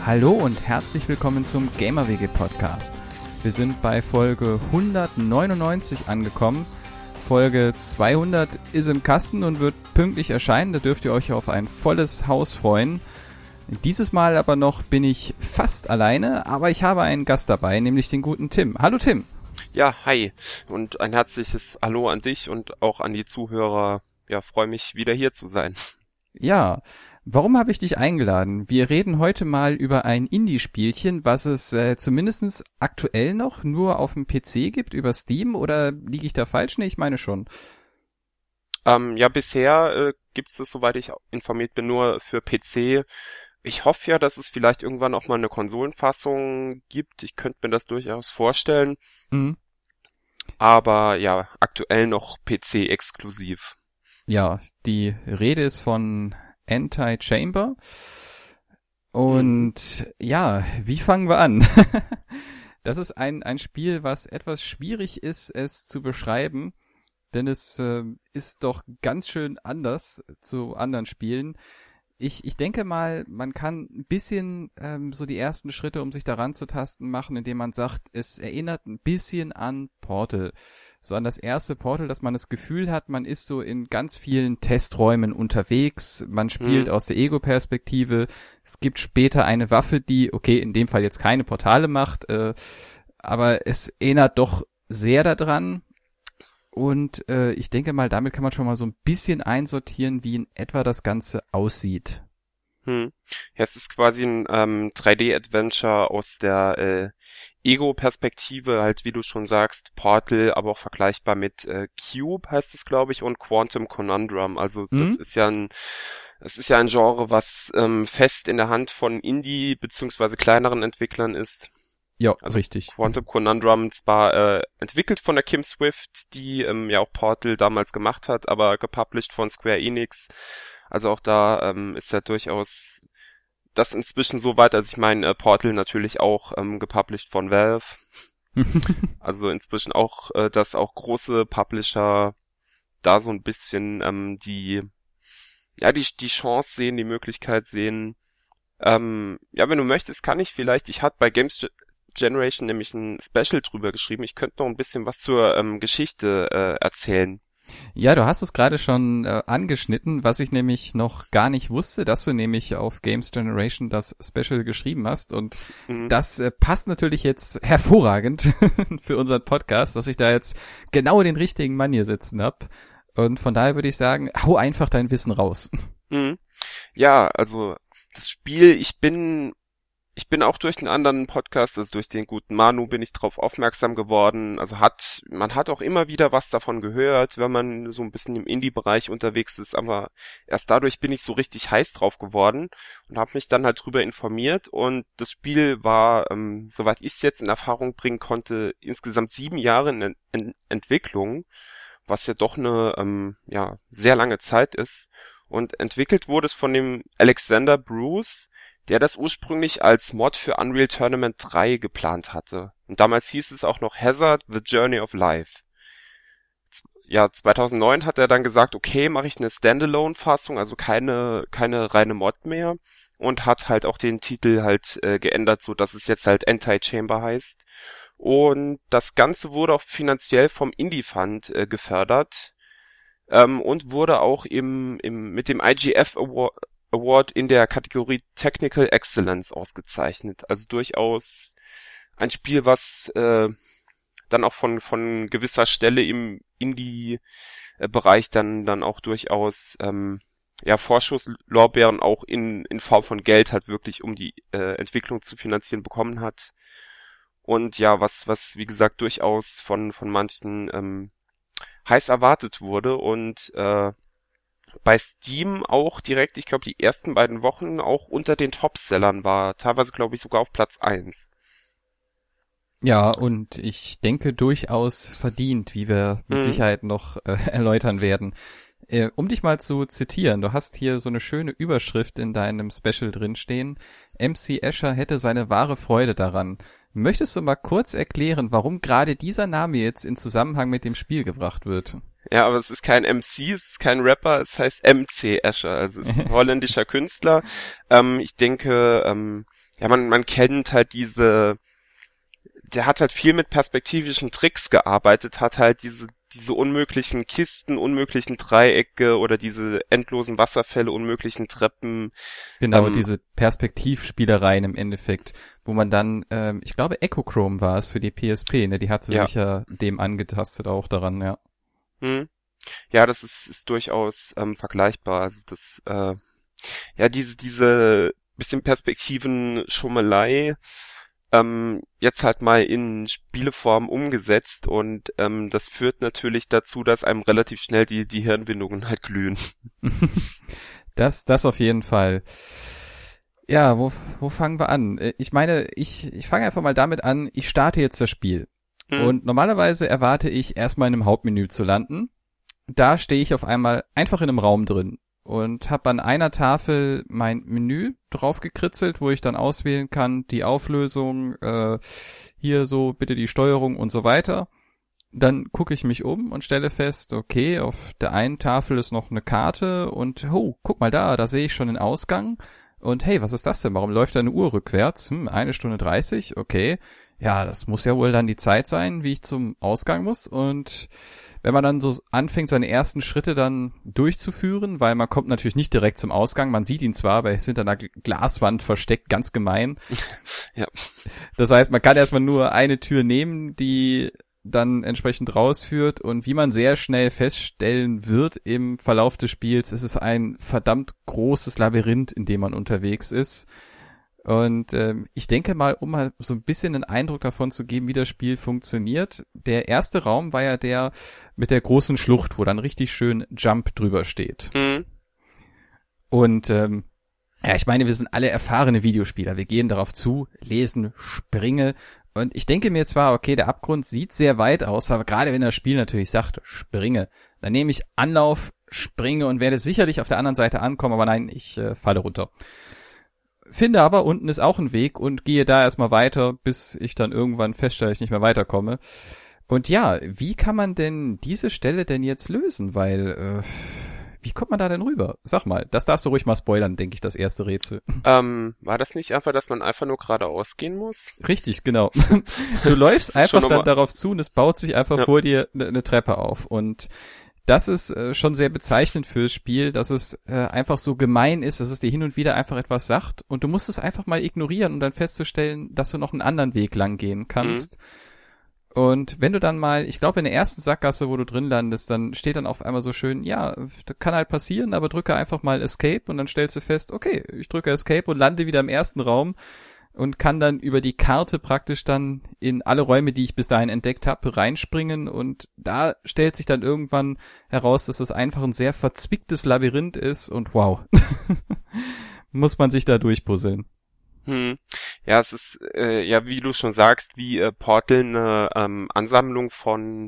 Hallo und herzlich willkommen zum GamerWG Podcast. Wir sind bei Folge 199 angekommen. Folge 200 ist im Kasten und wird pünktlich erscheinen. Da dürft ihr euch auf ein volles Haus freuen. Dieses Mal aber noch bin ich fast alleine, aber ich habe einen Gast dabei, nämlich den guten Tim. Hallo Tim. Ja, hi und ein herzliches Hallo an dich und auch an die Zuhörer. Ja, freue mich wieder hier zu sein. Ja, warum habe ich dich eingeladen? Wir reden heute mal über ein Indie-Spielchen, was es zumindest aktuell noch nur auf dem PC gibt, über Steam, oder liege ich da falsch? Nee, ich meine schon. Ja, bisher gibt es, soweit ich informiert bin, nur für PC. Ich hoffe ja, dass es vielleicht irgendwann auch mal eine Konsolenfassung gibt. Ich könnte mir das durchaus vorstellen. Mhm. Aber ja, aktuell noch PC-exklusiv. Ja, die Rede ist von Anti-Chamber. Und ja, wie fangen wir an? Das ist ein Spiel, was etwas schwierig ist, es zu beschreiben, denn es ist doch ganz schön anders zu anderen Spielen. Ich denke mal, man kann ein bisschen so die ersten Schritte, um sich daran zu tasten, machen, indem man sagt, es erinnert ein bisschen an Portal. So an das erste Portal, dass man das Gefühl hat, man ist so in ganz vielen Testräumen unterwegs, man spielt aus der Ego-Perspektive, es gibt später eine Waffe, die, okay, in dem Fall jetzt keine Portale macht, aber es erinnert doch sehr daran. Und ich denke mal, damit kann man schon mal so ein bisschen einsortieren, wie in etwa das Ganze aussieht. Ja, es ist quasi ein 3D-Adventure aus der Ego-Perspektive, halt wie du schon sagst, Portal, aber auch vergleichbar mit Cube heißt es, glaube ich, und Quantum Conundrum. Also das ist ja ein Genre, was fest in der Hand von Indie- beziehungsweise kleineren Entwicklern ist. Ja, also richtig. Quantum Conundrum zwar entwickelt von der Kim Swift, die ja auch Portal damals gemacht hat, aber gepublished von Square Enix. Also auch da ist ja durchaus das inzwischen so weit, also ich meine Portal natürlich auch gepublished von Valve. Also inzwischen auch, dass auch große Publisher da so ein bisschen die Chance sehen, die Möglichkeit sehen. Wenn du möchtest, kann ich hatte bei Games Generation nämlich ein Special drüber geschrieben. Ich könnte noch ein bisschen was zur Geschichte erzählen. Ja, du hast es gerade schon angeschnitten, was ich nämlich noch gar nicht wusste, dass du nämlich auf Games Generation das Special geschrieben hast, und das passt natürlich jetzt hervorragend für unseren Podcast, dass ich da jetzt genau den richtigen Mann hier sitzen hab, und von daher würde ich sagen, hau einfach dein Wissen raus. Ja, also das Spiel, ich bin auch durch einen anderen Podcast, also durch den guten Manu, bin ich drauf aufmerksam geworden. Also man hat auch immer wieder was davon gehört, wenn man so ein bisschen im Indie-Bereich unterwegs ist, aber erst dadurch bin ich so richtig heiß drauf geworden und habe mich dann halt drüber informiert, und das Spiel war, soweit ich es jetzt in Erfahrung bringen konnte, insgesamt 7 Jahre in Entwicklung, was ja doch eine sehr lange Zeit ist, und entwickelt wurde es von dem Alexander Bruce, der das ursprünglich als Mod für Unreal Tournament 3 geplant hatte. Und damals hieß es auch noch Hazard: The Journey of Life. Ja, 2009 hat er dann gesagt, okay, mache ich eine Standalone-Fassung, also keine reine Mod mehr, und hat halt auch den Titel halt geändert, so dass es jetzt halt Anti-Chamber heißt. Und das Ganze wurde auch finanziell vom Indie Fund gefördert, und wurde auch mit dem IGF Award in der Kategorie Technical Excellence ausgezeichnet. Also durchaus ein Spiel, was dann auch von gewisser Stelle im Indie-Bereich dann auch durchaus Vorschusslorbeeren auch in Form von Geld halt wirklich, um die Entwicklung zu finanzieren, bekommen hat. Und ja, was wie gesagt durchaus von manchen heiß erwartet wurde, und bei Steam auch direkt, ich glaube, die ersten beiden Wochen auch unter den Topsellern war, teilweise glaube ich sogar auf Platz 1. Ja, und ich denke durchaus verdient, wie wir mit Sicherheit noch erläutern werden. Um dich mal zu zitieren, du hast hier so eine schöne Überschrift in deinem Special drinstehen: MC Escher hätte seine wahre Freude daran. Möchtest du mal kurz erklären, warum gerade dieser Name jetzt in Zusammenhang mit dem Spiel gebracht wird? Ja, aber es ist kein MC, es ist kein Rapper, es heißt MC Escher, also es ist ein holländischer Künstler. Ich denke, ja, man kennt halt der hat halt viel mit perspektivischen Tricks gearbeitet, hat halt diese unmöglichen Kisten, unmöglichen Dreiecke oder diese endlosen Wasserfälle, unmöglichen Treppen. Genau, diese Perspektivspielereien im Endeffekt, wo man dann, ich glaube Echochrome war es für die PSP, ne? Die hatte sich ja dem angetastet auch daran, ja. Ja, das ist durchaus vergleichbar. Also das, ja, diese bisschen Perspektiven-Schummelei jetzt halt mal in Spieleform umgesetzt und das führt natürlich dazu, dass einem relativ schnell die Hirnwindungen halt glühen. Das auf jeden Fall. Ja, wo fangen wir an? Ich meine, ich fange einfach mal damit an, ich starte jetzt das Spiel. Und normalerweise erwarte ich erstmal in einem Hauptmenü zu landen. Da stehe ich auf einmal einfach in einem Raum drin und habe an einer Tafel mein Menü drauf gekritzelt, wo ich dann auswählen kann, die Auflösung, hier so bitte die Steuerung und so weiter. Dann gucke ich mich um und stelle fest, okay, auf der einen Tafel ist noch eine Karte und guck mal da sehe ich schon den Ausgang. Und hey, was ist das denn? Warum läuft da eine Uhr rückwärts? 1 Stunde 30, okay. Ja, das muss ja wohl dann die Zeit sein, wie ich zum Ausgang muss. Und wenn man dann so anfängt, seine ersten Schritte dann durchzuführen, weil man kommt natürlich nicht direkt zum Ausgang, man sieht ihn zwar, aber er ist hinter einer Glaswand versteckt, ganz gemein. Ja. Das heißt, man kann erstmal nur eine Tür nehmen, die dann entsprechend rausführt, und wie man sehr schnell feststellen wird im Verlauf des Spiels, ist es ein verdammt großes Labyrinth, in dem man unterwegs ist. Und ich denke mal, um mal so ein bisschen einen Eindruck davon zu geben, wie das Spiel funktioniert, der erste Raum war ja der mit der großen Schlucht, wo dann richtig schön Jump drüber steht. Und ja, ich meine, wir sind alle erfahrene Videospieler, wir gehen darauf zu, lesen, springe. Und ich denke mir zwar, okay, der Abgrund sieht sehr weit aus, aber gerade wenn das Spiel natürlich sagt, springe, dann nehme ich Anlauf, springe und werde sicherlich auf der anderen Seite ankommen, aber nein, ich falle runter. Finde aber, unten ist auch ein Weg und gehe da erstmal weiter, bis ich dann irgendwann feststelle, ich nicht mehr weiterkomme. Und ja, wie kann man denn diese Stelle denn jetzt lösen? Weil, wie kommt man da denn rüber? Sag mal, das darfst du ruhig mal spoilern, denke ich, das erste Rätsel. War das nicht einfach, dass man einfach nur geradeaus gehen muss? Richtig, genau. Du läufst einfach dann darauf zu und es baut sich einfach vor dir eine Treppe auf. Und das ist schon sehr bezeichnend fürs Spiel, dass es einfach so gemein ist, dass es dir hin und wieder einfach etwas sagt und du musst es einfach mal ignorieren, um dann festzustellen, dass du noch einen anderen Weg lang gehen kannst. Und wenn du dann mal, ich glaube in der ersten Sackgasse, wo du drin landest, dann steht dann auf einmal so schön, ja, das kann halt passieren, aber drücke einfach mal Escape und dann stellst du fest, okay, ich drücke Escape und lande wieder im ersten Raum und kann dann über die Karte praktisch dann in alle Räume, die ich bis dahin entdeckt habe, reinspringen, und da stellt sich dann irgendwann heraus, dass das einfach ein sehr verzwicktes Labyrinth ist und wow, muss man sich da durchpuzzeln. Ja, es ist, ja, wie du schon sagst, wie Portal eine Ansammlung von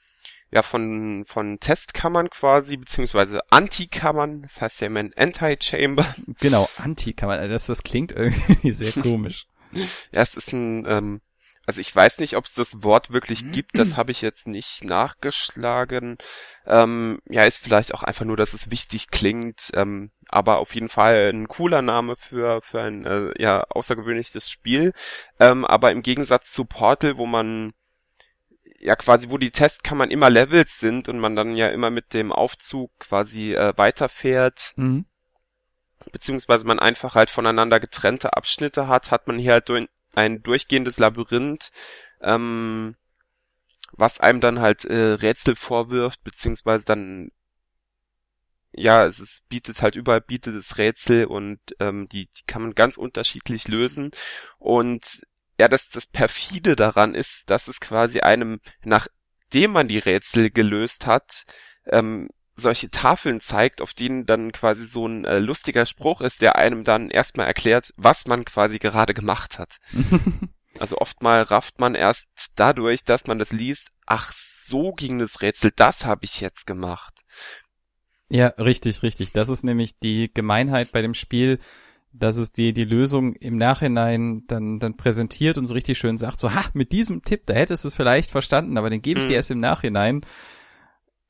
Testkammern quasi, beziehungsweise Antikammern, das heißt ja immer ein Anti-Chamber. Genau, Antikammern, das klingt irgendwie sehr komisch. Ja, es ist also ich weiß nicht, ob es das Wort wirklich gibt, das habe ich jetzt nicht nachgeschlagen. Ja, ist vielleicht auch einfach nur, dass es wichtig klingt, aber auf jeden Fall ein cooler Name für ein ja außergewöhnliches Spiel. Aber im Gegensatz zu Portal, wo man ja quasi, wo die Testkammern immer Levels sind und man dann ja immer mit dem Aufzug quasi weiterfährt, beziehungsweise man einfach halt voneinander getrennte Abschnitte hat man hier halt ein durchgehendes Labyrinth, was einem dann halt Rätsel vorwirft, beziehungsweise dann ja, bietet es Rätsel und die kann man ganz unterschiedlich lösen. Und ja, das perfide daran ist, dass es quasi einem, nachdem man die Rätsel gelöst hat, solche Tafeln zeigt, auf denen dann quasi so ein lustiger Spruch ist, der einem dann erstmal erklärt, was man quasi gerade gemacht hat. Also oftmal rafft man erst dadurch, dass man das liest, ach, so ging das Rätsel, das habe ich jetzt gemacht. Ja, richtig. Das ist nämlich die Gemeinheit bei dem Spiel, dass es die Lösung im Nachhinein dann präsentiert und so richtig schön sagt, so, mit diesem Tipp, da hättest du es vielleicht verstanden, aber den gebe ich dir erst im Nachhinein.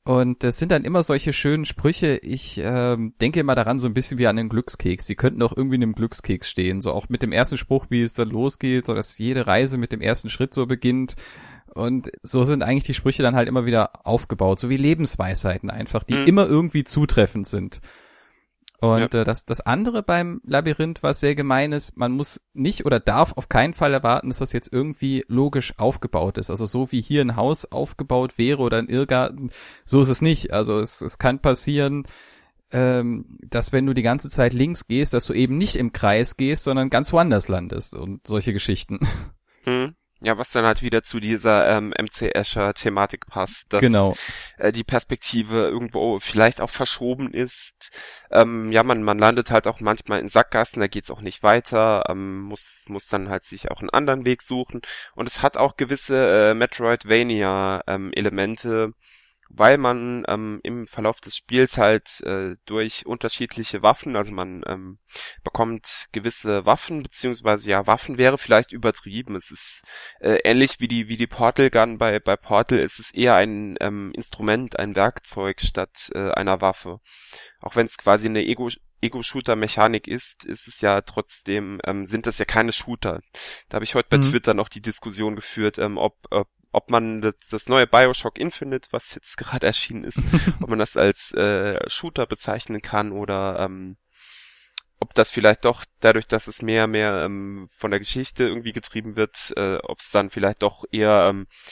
Und das sind dann immer solche schönen Sprüche. Ich denke immer daran so ein bisschen wie an einen Glückskeks. Die könnten auch irgendwie in einem Glückskeks stehen. So auch mit dem ersten Spruch, wie es dann losgeht, so dass jede Reise mit dem ersten Schritt so beginnt. Und so sind eigentlich die Sprüche dann halt immer wieder aufgebaut, so wie Lebensweisheiten einfach, die immer irgendwie zutreffend sind. Und das andere beim Labyrinth, was sehr gemein ist, man muss nicht oder darf auf keinen Fall erwarten, dass das jetzt irgendwie logisch aufgebaut ist. Also so wie hier ein Haus aufgebaut wäre oder ein Irrgarten, so ist es nicht. Also es kann passieren, dass wenn du die ganze Zeit links gehst, dass du eben nicht im Kreis gehst, sondern ganz woanders landest und solche Geschichten. Ja, was dann halt wieder zu dieser MC Escher-Thematik passt, dass Genau. Die Perspektive irgendwo vielleicht auch verschoben ist. Man landet halt auch manchmal in Sackgassen, da geht's auch nicht weiter, muss dann halt sich auch einen anderen Weg suchen. Und es hat auch gewisse Metroidvania-Elemente, weil man im Verlauf des Spiels halt durch unterschiedliche Waffen, also man bekommt gewisse Waffen, beziehungsweise ja, Waffen wäre vielleicht übertrieben. Es ist ähnlich wie die Portal Gun bei Portal, ist es eher ein Instrument, ein Werkzeug statt einer Waffe. Auch wenn es quasi eine Ego-Shooter-Mechanik ist es ja trotzdem, sind das ja keine Shooter. Da habe ich heute bei Twitter noch die Diskussion geführt, ob man das neue BioShock Infinite, was jetzt gerade erschienen ist, ob man das als Shooter bezeichnen kann oder ob das vielleicht doch dadurch, dass es mehr von der Geschichte irgendwie getrieben wird, ob es dann vielleicht doch eher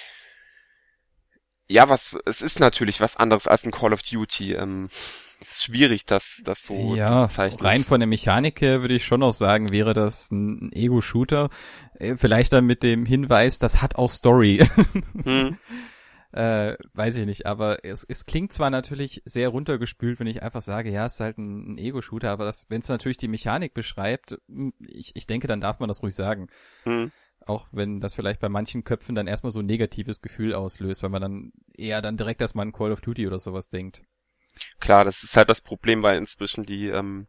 es ist natürlich was anderes als ein Call of Duty. Es ist schwierig, das so zu bezeichnen. Rein von der Mechanik her würde ich schon auch sagen, wäre das ein Ego-Shooter. Vielleicht dann mit dem Hinweis, das hat auch Story. Weiß ich nicht, aber es klingt zwar natürlich sehr runtergespült, wenn ich einfach sage, ja, es ist halt ein Ego-Shooter, aber wenn es natürlich die Mechanik beschreibt, ich denke, dann darf man das ruhig sagen. Auch wenn das vielleicht bei manchen Köpfen dann erstmal so ein negatives Gefühl auslöst, weil man dann eher dann direkt erstmal an Call of Duty oder sowas denkt. Klar, das ist halt das Problem, weil inzwischen die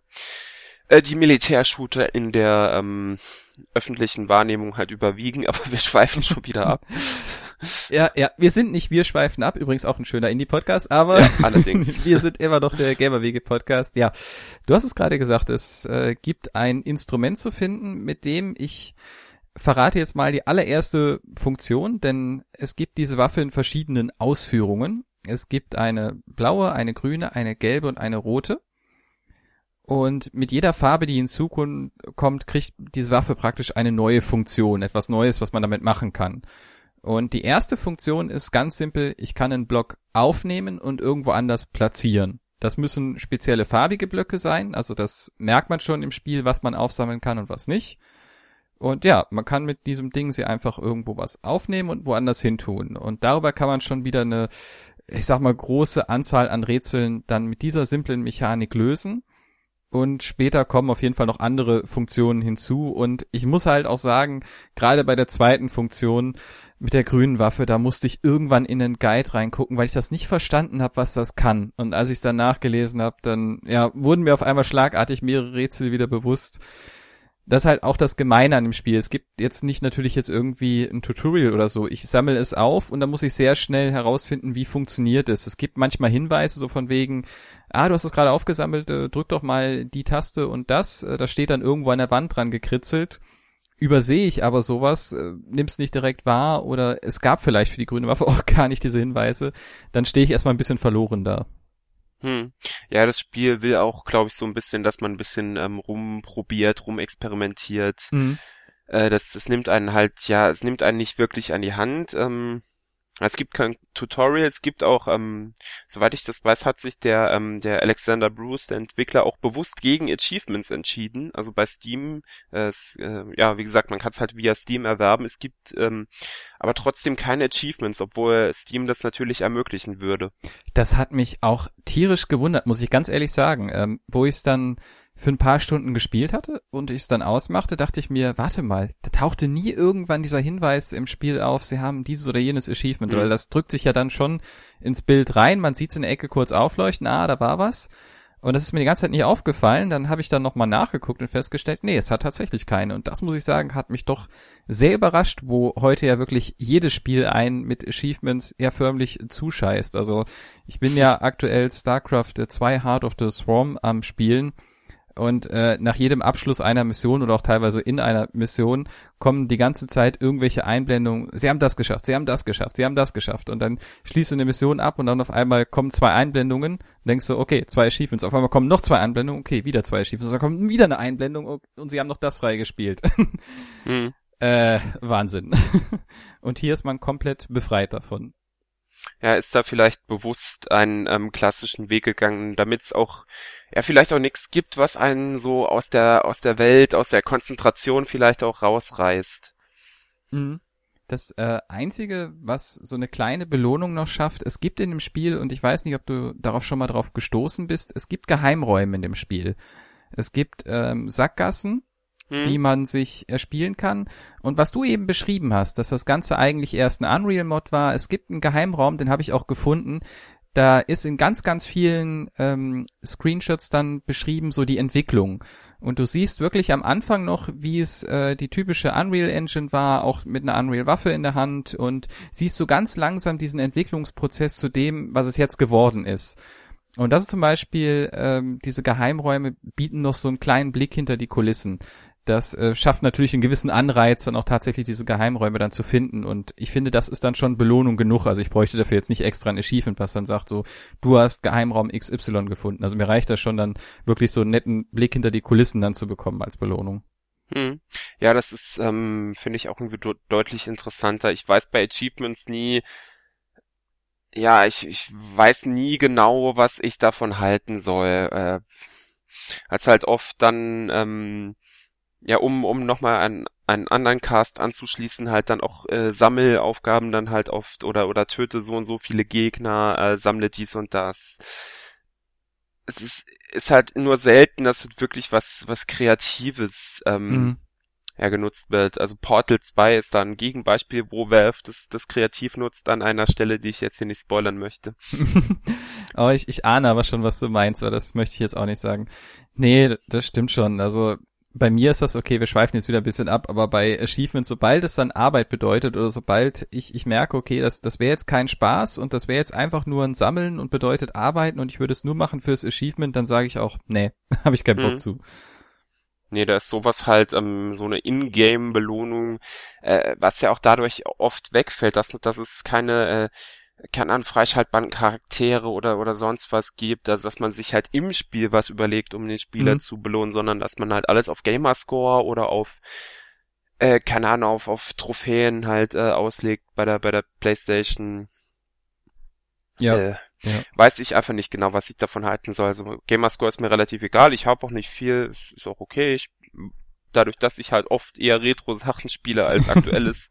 Militärshooter in der öffentlichen Wahrnehmung halt überwiegen, aber wir schweifen schon wieder ab. Ja, wir schweifen ab, übrigens auch ein schöner Indie-Podcast, aber ja, allerdings. Wir sind immer noch der Gamerwege-Podcast. Ja, du hast es gerade gesagt, es gibt ein Instrument zu finden, mit dem ich verrate jetzt mal die allererste Funktion, denn es gibt diese Waffe in verschiedenen Ausführungen. Es gibt eine blaue, eine grüne, eine gelbe und eine rote. Und mit jeder Farbe, die hinzukommt, kriegt diese Waffe praktisch eine neue Funktion, etwas Neues, was man damit machen kann. Und die erste Funktion ist ganz simpel, ich kann einen Block aufnehmen und irgendwo anders platzieren. Das müssen spezielle farbige Blöcke sein, also das merkt man schon im Spiel, was man aufsammeln kann und was nicht. Und ja, man kann mit diesem Ding sie einfach irgendwo was aufnehmen und woanders hin tun. Und darüber kann man schon wieder eine, ich sag mal, große Anzahl an Rätseln dann mit dieser simplen Mechanik lösen. Und später kommen auf jeden Fall noch andere Funktionen hinzu. Und ich muss halt auch sagen, gerade bei der zweiten Funktion mit der grünen Waffe, da musste ich irgendwann in den Guide reingucken, weil ich das nicht verstanden habe, was das kann. Und als ich es dann nachgelesen habe, dann wurden mir auf einmal schlagartig mehrere Rätsel wieder bewusst. Das ist halt auch das Gemeine an dem Spiel. Es gibt jetzt nicht natürlich jetzt irgendwie ein Tutorial oder so. Ich sammle es auf und dann muss ich sehr schnell herausfinden, wie funktioniert es. Es gibt manchmal Hinweise so von wegen, du hast es gerade aufgesammelt, drück doch mal die Taste und das. Das steht dann irgendwo an der Wand dran gekritzelt. Übersehe ich aber sowas, nimm's nicht direkt wahr oder es gab vielleicht für die grüne Waffe auch gar nicht diese Hinweise. Dann stehe ich erstmal ein bisschen verloren da. Ja, das Spiel will auch, glaube ich, so ein bisschen, dass man ein bisschen rumprobiert, rumexperimentiert. Das nimmt einen halt, es nimmt einen nicht wirklich an die Hand. Es gibt kein Tutorial, es gibt auch, soweit ich das weiß, hat sich der Alexander Bruce, der Entwickler, auch bewusst gegen Achievements entschieden. Also bei Steam, wie gesagt, man kann es halt via Steam erwerben. Es gibt aber trotzdem keine Achievements, obwohl Steam das natürlich ermöglichen würde. Das hat mich auch tierisch gewundert, muss ich ganz ehrlich sagen. Wo ich es dann für ein paar Stunden gespielt hatte und ich es dann ausmachte, dachte ich mir, warte mal, da tauchte nie irgendwann dieser Hinweis im Spiel auf, sie haben dieses oder jenes Achievement, weil das drückt sich ja dann schon ins Bild rein, man sieht es in der Ecke kurz aufleuchten, da war was Und das ist mir die ganze Zeit nicht aufgefallen. Dann habe ich dann nochmal nachgeguckt und festgestellt, nee, es hat tatsächlich keine. Und das, muss ich sagen, hat mich doch sehr überrascht, wo heute ja wirklich jedes Spiel einen mit Achievements ja förmlich zuscheißt. Also ich bin ja aktuell StarCraft 2 Heart of the Swarm am Spielen. Und nach jedem Abschluss einer Mission oder auch teilweise in einer Mission kommen die ganze Zeit irgendwelche Einblendungen. Sie haben das geschafft, Sie haben das geschafft, Sie haben das geschafft. Und dann schließt du eine Mission ab und dann auf einmal kommen 2 Einblendungen. Denkst du, okay, 2 Achievements. Auf einmal kommen noch 2 Einblendungen. Okay, wieder 2 Achievements. Dann kommt wieder eine Einblendung und Sie haben noch das freigespielt. Wahnsinn. Und hier ist man komplett befreit davon. Ja, ist da vielleicht bewusst einen klassischen Weg gegangen, damit es auch vielleicht auch nichts gibt, was einen so aus der Welt, aus der Konzentration vielleicht auch rausreißt. Das Einzige, was so eine kleine Belohnung noch schafft, es gibt in dem Spiel, und ich weiß nicht, ob du darauf schon mal drauf gestoßen bist, es gibt Geheimräume in dem Spiel. Es gibt Sackgassen, die man sich erspielen kann. Und was du eben beschrieben hast, dass das Ganze eigentlich erst ein Unreal-Mod war, es gibt einen Geheimraum, den habe ich auch gefunden. Da ist in ganz, ganz vielen Screenshots dann beschrieben, so die Entwicklung. Und du siehst wirklich am Anfang noch, wie es die typische Unreal Engine war, auch mit einer Unreal-Waffe in der Hand, und siehst so ganz langsam diesen Entwicklungsprozess zu dem, was es jetzt geworden ist. Und das ist zum Beispiel, diese Geheimräume bieten noch so einen kleinen Blick hinter die Kulissen. Das schafft natürlich einen gewissen Anreiz, dann auch tatsächlich diese Geheimräume dann zu finden. Und ich finde, das ist dann schon Belohnung genug. Also ich bräuchte dafür jetzt nicht extra ein Achievement, was dann sagt so, du hast Geheimraum XY gefunden. Also mir reicht das schon dann wirklich so einen netten Blick hinter die Kulissen dann zu bekommen als Belohnung. Ja, das ist, finde ich auch irgendwie deutlich interessanter. Ich weiß bei Achievements nie, ich weiß nie genau, was ich davon halten soll. Als halt oft dann, um nochmal einen anderen Cast anzuschließen, halt dann auch Sammelaufgaben dann halt oft oder töte so und so viele Gegner, sammle dies und das. Es ist halt nur selten, dass halt wirklich was Kreatives genutzt wird. Also Portal 2 ist da ein Gegenbeispiel, wo Valve das kreativ nutzt an einer Stelle, die ich jetzt hier nicht spoilern möchte. Aber ich ahne aber schon, was du meinst, aber das möchte ich jetzt auch nicht sagen. Nee, das stimmt schon. Also bei mir ist das okay, wir schweifen jetzt wieder ein bisschen ab, aber bei Achievements, sobald es dann Arbeit bedeutet oder sobald ich merke, okay, das wäre jetzt kein Spaß und das wäre jetzt einfach nur ein Sammeln und bedeutet Arbeiten und ich würde es nur machen fürs Achievement, dann sage ich auch, nee, habe ich keinen Bock zu. Nee, da ist sowas halt so eine Ingame-Belohnung, was ja auch dadurch oft wegfällt, dass es keine freischaltbaren Charaktere oder sonst was gibt, also dass man sich halt im Spiel was überlegt, um den Spieler zu belohnen, sondern dass man halt alles auf Gamerscore oder auf auf Trophäen halt auslegt bei der PlayStation. Weiß ich einfach nicht genau, was ich davon halten soll. Also Gamerscore ist mir relativ egal, ich habe auch nicht viel, ist auch okay. Dadurch, dass ich halt oft eher Retro-Sachen spiele als aktuelles,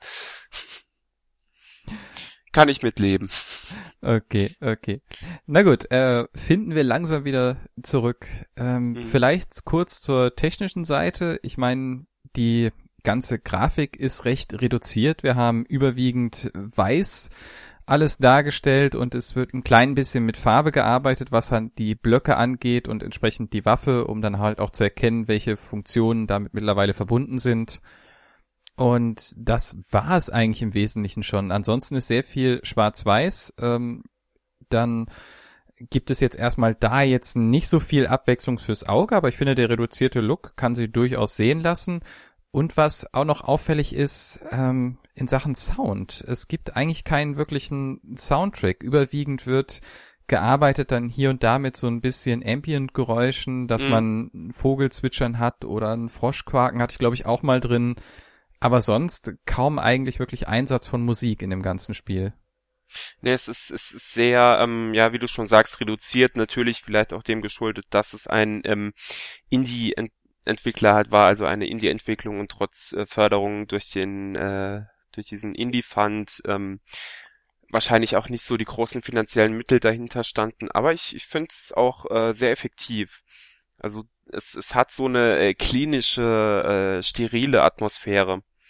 kann ich mitleben. Okay. Na gut, finden wir langsam wieder zurück. Vielleicht kurz zur technischen Seite. Ich meine, die ganze Grafik ist recht reduziert. Wir haben überwiegend weiß alles dargestellt und es wird ein klein bisschen mit Farbe gearbeitet, was halt die Blöcke angeht und entsprechend die Waffe, um dann halt auch zu erkennen, welche Funktionen damit mittlerweile verbunden sind. Und das war es eigentlich im Wesentlichen schon. Ansonsten ist sehr viel schwarz-weiß. Dann gibt es jetzt erstmal da jetzt nicht so viel Abwechslung fürs Auge, aber ich finde, der reduzierte Look kann sie durchaus sehen lassen. Und was auch noch auffällig ist, in Sachen Sound. Es gibt eigentlich keinen wirklichen Soundtrack. Überwiegend wird gearbeitet dann hier und da mit so ein bisschen Ambient-Geräuschen, dass man ein Vogelzwitschern hat oder ein Froschquaken hatte ich, glaube ich, auch mal drin. Aber sonst kaum eigentlich wirklich Einsatz von Musik in dem ganzen Spiel. Nee, es ist sehr, wie du schon sagst, reduziert. Natürlich vielleicht auch dem geschuldet, dass es ein Indie-Entwickler halt war, also eine Indie-Entwicklung und trotz Förderung durch diesen Indie-Fund wahrscheinlich auch nicht so die großen finanziellen Mittel dahinter standen. Aber ich finde es auch sehr effektiv. Also es hat so eine klinische, sterile Atmosphäre.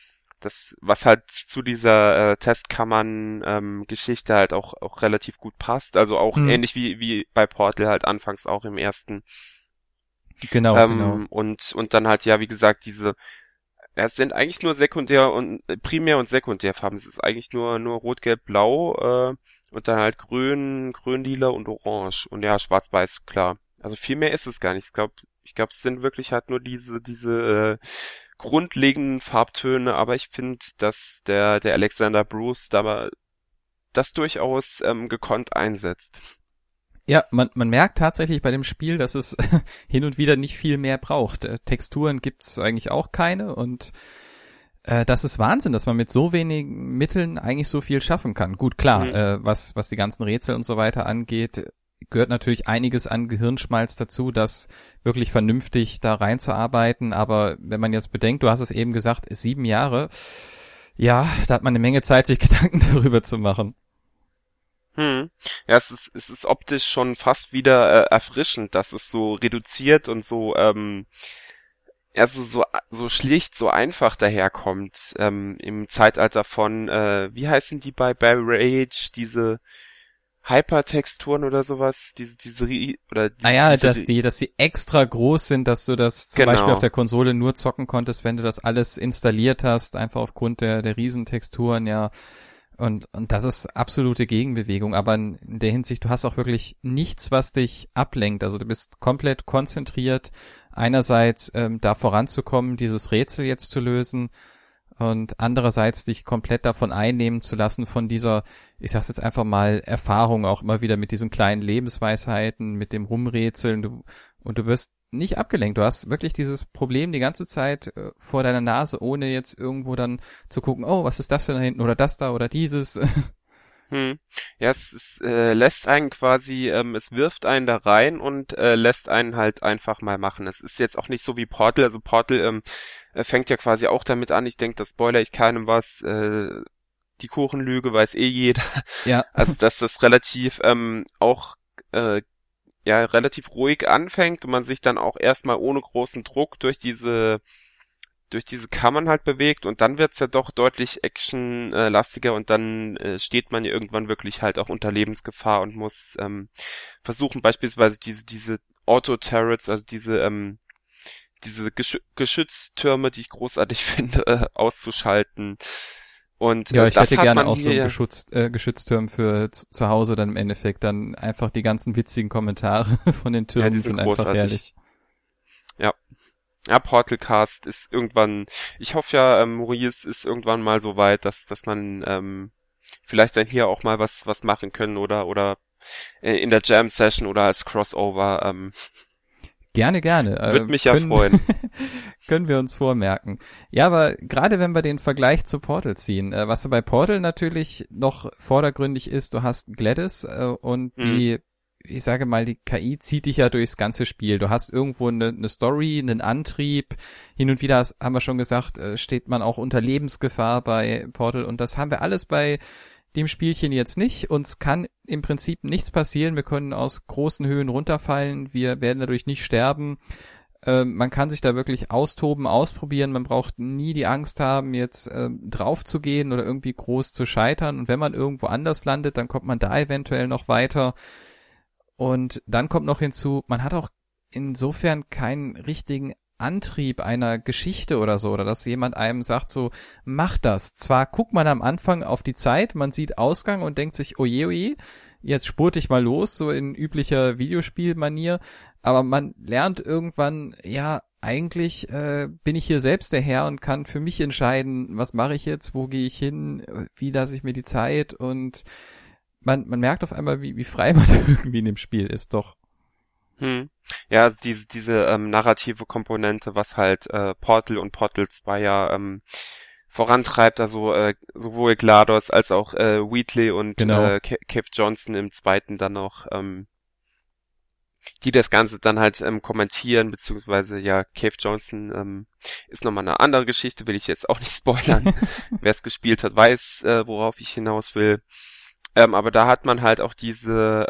Das, was halt zu dieser Testkammern-Geschichte halt auch relativ gut passt. Also auch ähnlich wie bei Portal halt anfangs auch im ersten. Genau. Und dann halt, ja, wie gesagt, es sind eigentlich nur Primär- und Sekundärfarben. Es ist eigentlich nur Rot, Gelb, Blau, und dann halt Grün, Lila und Orange. Und ja, Schwarz-Weiß, klar. Also viel mehr ist es gar nicht. Ich glaube, es sind wirklich halt nur diese grundlegenden Farbtöne, aber ich finde, dass der Alexander Bruce da das durchaus gekonnt einsetzt. Ja, man merkt tatsächlich bei dem Spiel, dass es hin und wieder nicht viel mehr braucht. Texturen gibt's eigentlich auch keine und das ist Wahnsinn, dass man mit so wenigen Mitteln eigentlich so viel schaffen kann. Gut, klar, was die ganzen Rätsel und so weiter angeht, gehört natürlich einiges an Gehirnschmalz dazu, das wirklich vernünftig da reinzuarbeiten. Aber wenn man jetzt bedenkt, du hast es eben gesagt, 7 Jahre, ja, da hat man eine Menge Zeit, sich Gedanken darüber zu machen. Ja, es ist optisch schon fast wieder erfrischend, dass es so reduziert und so so schlicht, so einfach daherkommt im Zeitalter von wie heißen die bei Rage, diese Hypertexturen oder sowas, dass die extra groß sind, dass du das zum Beispiel auf der Konsole nur zocken konntest, wenn du das alles installiert hast, einfach aufgrund der Riesentexturen, ja. Und das ist absolute Gegenbewegung, aber in der Hinsicht, du hast auch wirklich nichts, was dich ablenkt. Also du bist komplett konzentriert, einerseits da voranzukommen, dieses Rätsel jetzt zu lösen und andererseits dich komplett davon einnehmen zu lassen von dieser, ich sag's jetzt einfach mal, Erfahrung auch immer wieder mit diesen kleinen Lebensweisheiten, mit dem Rumrätseln und du wirst nicht abgelenkt. Du hast wirklich dieses Problem die ganze Zeit vor deiner Nase, ohne jetzt irgendwo dann zu gucken, oh, was ist das denn da hinten oder das da oder dieses. Ja, es lässt einen quasi, es wirft einen da rein und lässt einen halt einfach mal machen. Es ist jetzt auch nicht so wie Portal. Also Portal fängt ja quasi auch damit an. Ich denke, das spoiler ich keinem was. Die Kuchenlüge weiß eh jeder. Ja. Also dass das relativ auch ja relativ ruhig anfängt und man sich dann auch erstmal ohne großen Druck durch diese Kammern halt bewegt und dann wird's ja doch deutlich actionlastiger und dann steht man ja irgendwann wirklich halt auch unter Lebensgefahr und muss versuchen beispielsweise diese Auto-Turrets, also diese Geschütztürme, die ich großartig finde, auszuschalten. Und ja, ich das hätte hat gerne man auch so hier einen Geschützturm für zu Hause dann im Endeffekt. Dann einfach die ganzen witzigen Kommentare von den Türmen die sind großartig. einfach herrlich. Ja, Portalcast ist irgendwann, ich hoffe ja, Maurice ist irgendwann mal so weit, dass man vielleicht dann hier auch mal was machen können oder in der Jam Session oder als Crossover. Gerne. Würde mich ja freuen. Können wir uns vormerken. Ja, aber gerade wenn wir den Vergleich zu Portal ziehen, was bei Portal natürlich noch vordergründig ist, du hast Gladys und die, ich sage mal, die KI zieht dich ja durchs ganze Spiel. Du hast irgendwo eine Story, einen Antrieb. Hin und wieder, haben wir schon gesagt, steht man auch unter Lebensgefahr bei Portal und das haben wir alles bei dem Spielchen jetzt nicht. Uns kann im Prinzip nichts passieren. Wir können aus großen Höhen runterfallen. Wir werden dadurch nicht sterben. Man kann sich da wirklich austoben, ausprobieren. Man braucht nie die Angst haben, jetzt drauf zu gehen oder irgendwie groß zu scheitern. Und wenn man irgendwo anders landet, dann kommt man da eventuell noch weiter. Und dann kommt noch hinzu, man hat auch insofern keinen richtigen Antrieb einer Geschichte oder so, oder dass jemand einem sagt so, mach das. Zwar guckt man am Anfang auf die Zeit, man sieht Ausgang und denkt sich, oje, jetzt spurt ich mal los, so in üblicher Videospielmanier, aber man lernt irgendwann, ja, eigentlich bin ich hier selbst der Herr und kann für mich entscheiden, was mache ich jetzt, wo gehe ich hin, wie lasse ich mir die Zeit und man merkt auf einmal, wie frei man irgendwie in dem Spiel ist, doch. Ja, also diese narrative Komponente, was halt Portal und Portal 2 ja vorantreibt, also sowohl GLaDOS als auch Wheatley und Cave Johnson im zweiten dann noch, die das Ganze dann halt kommentieren, beziehungsweise ja, Cave Johnson ist nochmal eine andere Geschichte, will ich jetzt auch nicht spoilern. Wer es gespielt hat, weiß, worauf ich hinaus will. Aber da hat man halt auch diese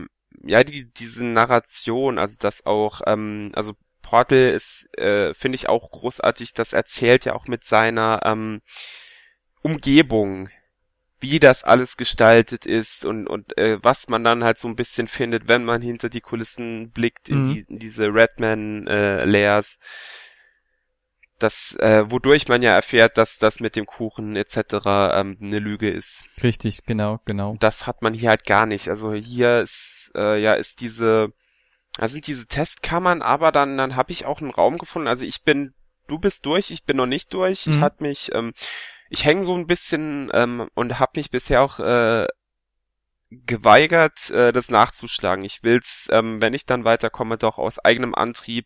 Narration, also das auch, also Portal ist, finde ich auch großartig, das erzählt ja auch mit seiner Umgebung, wie das alles gestaltet ist und was man dann halt so ein bisschen findet, wenn man hinter die Kulissen blickt in diese Redman Layers, das wodurch man ja erfährt, dass das mit dem Kuchen etc. Eine Lüge ist. Richtig, genau. Das hat man hier halt gar nicht. Also hier ist ist da sind diese Testkammern, aber dann habe ich auch einen Raum gefunden. Also du bist durch, ich bin noch nicht durch. Ich hänge so ein bisschen und habe mich bisher auch geweigert, das nachzuschlagen. Ich will's, wenn ich dann weiterkomme, doch aus eigenem Antrieb.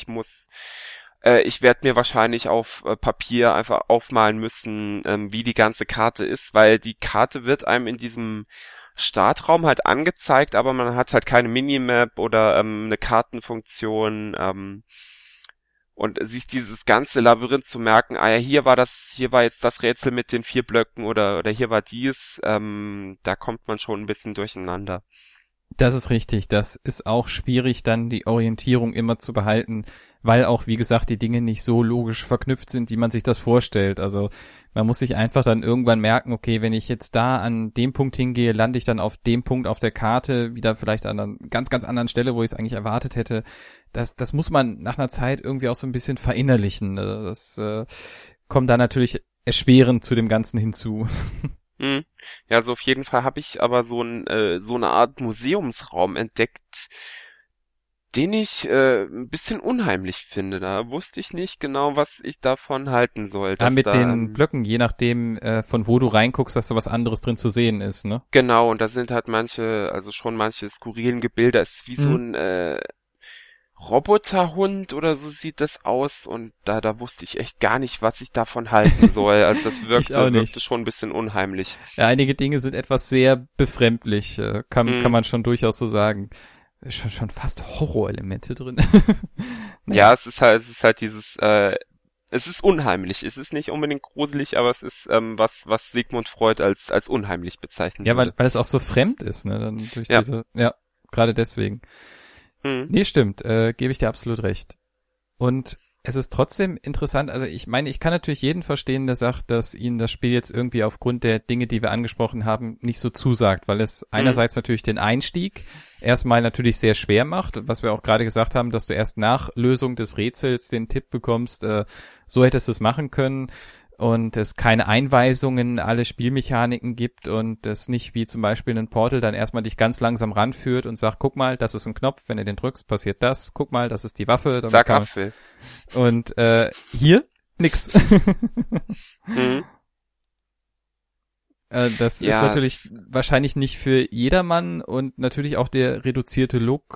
Ich werde mir wahrscheinlich auf Papier einfach aufmalen müssen, wie die ganze Karte ist, weil die Karte wird einem in diesem Startraum halt angezeigt, aber man hat halt keine Minimap oder eine Kartenfunktion. Und sich dieses ganze Labyrinth zu merken, hier war jetzt das Rätsel mit den 4 Blöcken oder hier war dies, da kommt man schon ein bisschen durcheinander. Das ist richtig. Das ist auch schwierig, dann die Orientierung immer zu behalten, weil auch, wie gesagt, die Dinge nicht so logisch verknüpft sind, wie man sich das vorstellt. Also man muss sich einfach dann irgendwann merken, okay, wenn ich jetzt da an dem Punkt hingehe, lande ich dann auf dem Punkt auf der Karte, wieder vielleicht an einer ganz, ganz anderen Stelle, wo ich es eigentlich erwartet hätte. Das muss man nach einer Zeit irgendwie auch so ein bisschen verinnerlichen. Das kommt dann natürlich erschwerend zu dem Ganzen hinzu. Ja, also auf jeden Fall habe ich aber so eine Art Museumsraum entdeckt, den ich ein bisschen unheimlich finde. Da wusste ich nicht genau, was ich davon halten soll. Mit den Blöcken, je nachdem, von wo du reinguckst, dass da was anderes drin zu sehen ist, ne? Genau, und da sind halt manche skurrilen Gebilde. Es ist wie so ein Roboterhund oder so sieht das aus, und da wusste ich echt gar nicht, was ich davon halten soll. Also das wirkte schon ein bisschen unheimlich. Ja, einige Dinge sind etwas sehr befremdlich, kann man schon durchaus so sagen. Schon fast Horrorelemente drin. Ja, es ist halt dieses, es ist unheimlich. Es ist nicht unbedingt gruselig, aber es ist was Sigmund Freud als unheimlich bezeichnet. Ja, weil es auch so fremd ist, ne? Dann durch gerade deswegen. Nee, stimmt, gebe ich dir absolut recht. Und es ist trotzdem interessant, also ich meine, ich kann natürlich jeden verstehen, der sagt, dass ihnen das Spiel jetzt irgendwie aufgrund der Dinge, die wir angesprochen haben, nicht so zusagt, weil es einerseits natürlich den Einstieg erstmal natürlich sehr schwer macht, was wir auch gerade gesagt haben, dass du erst nach Lösung des Rätsels den Tipp bekommst, so hättest du es machen können, und es keine Einweisungen, alle Spielmechaniken gibt und es nicht wie zum Beispiel ein Portal dann erstmal dich ganz langsam ranführt und sagt, guck mal, das ist ein Knopf, wenn du den drückst, passiert das, guck mal, das ist die Waffe. Sag Apfel. Und hier nix. Das ist natürlich wahrscheinlich nicht für jedermann, und natürlich auch der reduzierte Look,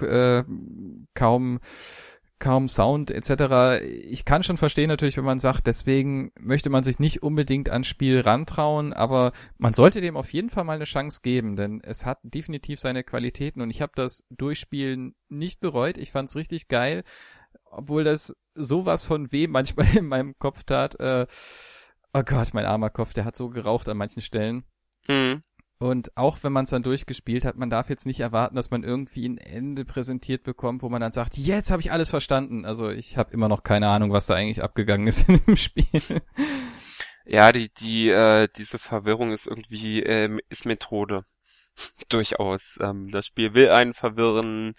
kaum Sound etc. Ich kann schon verstehen natürlich, wenn man sagt, deswegen möchte man sich nicht unbedingt ans Spiel rantrauen, aber man sollte dem auf jeden Fall mal eine Chance geben, denn es hat definitiv seine Qualitäten, und ich habe das Durchspielen nicht bereut. Ich fand's richtig geil, obwohl das sowas von weh manchmal in meinem Kopf tat. Oh Gott, mein armer Kopf, der hat so geraucht an manchen Stellen. Und auch wenn man es dann durchgespielt hat, man darf jetzt nicht erwarten, dass man irgendwie ein Ende präsentiert bekommt, wo man dann sagt, jetzt habe ich alles verstanden. Also ich habe immer noch keine Ahnung, was da eigentlich abgegangen ist in dem Spiel. Ja, diese Verwirrung ist irgendwie, ist Methode. Durchaus. Das Spiel will einen verwirren,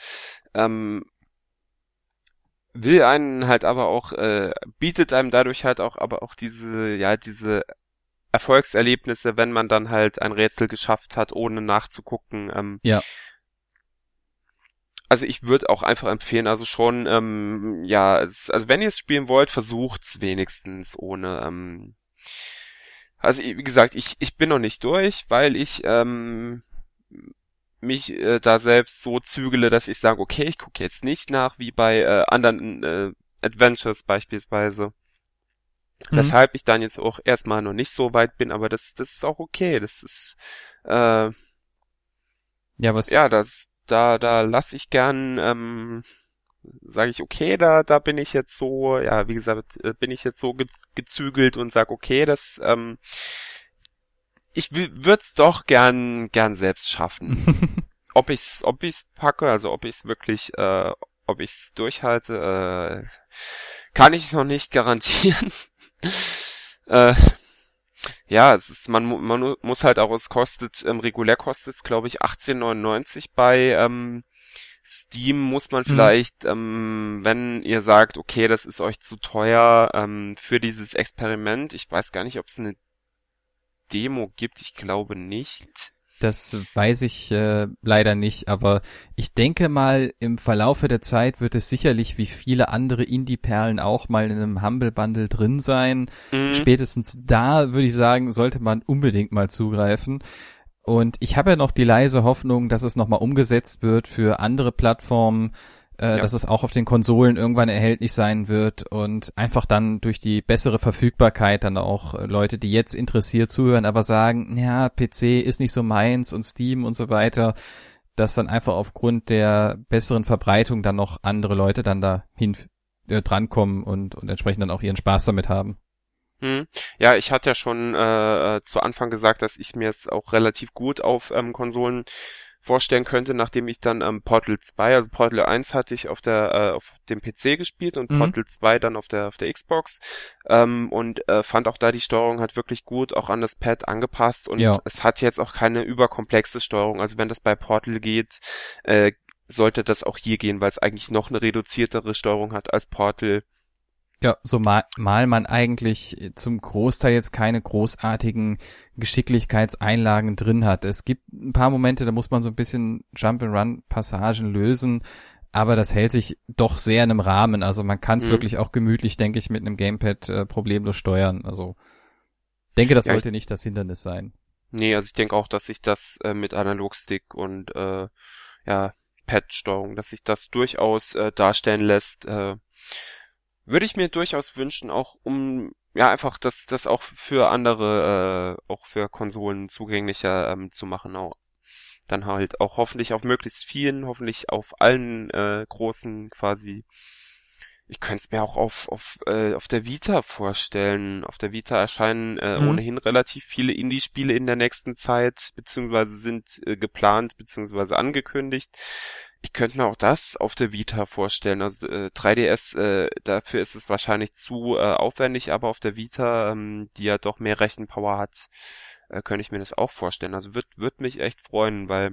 will einen halt aber auch, bietet einem dadurch halt auch, aber auch diese Erfolgserlebnisse, wenn man dann halt ein Rätsel geschafft hat, ohne nachzugucken. Also ich würde auch einfach empfehlen, also schon, also wenn ihr es spielen wollt, versucht's wenigstens ohne. Also wie gesagt, ich bin noch nicht durch, weil ich mich da selbst so zügele, dass ich sage, okay, ich gucke jetzt nicht nach, wie bei anderen Adventures beispielsweise. Weshalb ich dann jetzt auch erstmal noch nicht so weit bin, aber das ist auch okay. Das ist da lasse ich gern, sage ich, okay, da bin ich jetzt so, wie gesagt, bin ich jetzt so gezügelt und sag, okay, ich würde es doch gern selbst schaffen. Ob ich's packe, also ob ich's wirklich, ob ich's durchhalte, kann ich noch nicht garantieren. Ja, es ist, man muss halt auch, es kostet, regulär kostet es, glaube ich, 18,99 bei Steam muss man vielleicht, wenn ihr sagt, okay, das ist euch zu teuer, für dieses Experiment, ich weiß gar nicht, ob es eine Demo gibt, ich glaube nicht. Das weiß ich leider nicht, aber ich denke mal, im Verlaufe der Zeit wird es sicherlich wie viele andere Indie-Perlen auch mal in einem Humble Bundle drin sein. Spätestens da, würde ich sagen, sollte man unbedingt mal zugreifen. Und ich habe ja noch die leise Hoffnung, dass es nochmal umgesetzt wird für andere Plattformen, dass es auch auf den Konsolen irgendwann erhältlich sein wird und einfach dann durch die bessere Verfügbarkeit dann auch Leute, die jetzt interessiert zuhören, aber sagen, ja, PC ist nicht so meins und Steam und so weiter, dass dann einfach aufgrund der besseren Verbreitung dann noch andere Leute dann da drankommen und entsprechend dann auch ihren Spaß damit haben. Ja, ich hatte ja schon zu Anfang gesagt, dass ich mir es auch relativ gut auf Konsolen vorstellen könnte, nachdem ich dann Portal 2, also Portal 1 hatte ich auf dem PC gespielt und Portal 2 dann auf der Xbox und fand auch da die Steuerung halt wirklich gut, auch an das Pad angepasst und es hat jetzt auch keine überkomplexe Steuerung, also wenn das bei Portal geht, sollte das auch hier gehen, weil es eigentlich noch eine reduziertere Steuerung hat als Portal. Ja, so mal man eigentlich zum Großteil jetzt keine großartigen Geschicklichkeitseinlagen drin hat. Es gibt ein paar Momente, da muss man so ein bisschen Jump-and-Run-Passagen lösen, aber das hält sich doch sehr in einem Rahmen. Also man kann es wirklich auch gemütlich, denke ich, mit einem Gamepad problemlos steuern. Also denke, das sollte nicht das Hindernis sein. Nee, also ich denke auch, dass sich das mit Analogstick und Pad-Steuerung, dass sich das durchaus darstellen lässt. Würde ich mir durchaus wünschen, auch einfach das auch für andere, auch für Konsolen zugänglicher zu machen. Auch dann halt auch hoffentlich auf möglichst vielen, hoffentlich auf allen großen quasi. Ich könnte es mir auch auf der Vita vorstellen. Auf der Vita erscheinen ohnehin relativ viele Indie-Spiele in der nächsten Zeit, beziehungsweise sind geplant, beziehungsweise angekündigt. Ich könnte mir auch das auf der Vita vorstellen. Also 3DS, dafür ist es wahrscheinlich zu aufwendig, aber auf der Vita, die ja doch mehr Rechenpower hat, könnte ich mir das auch vorstellen. Also wird mich echt freuen, weil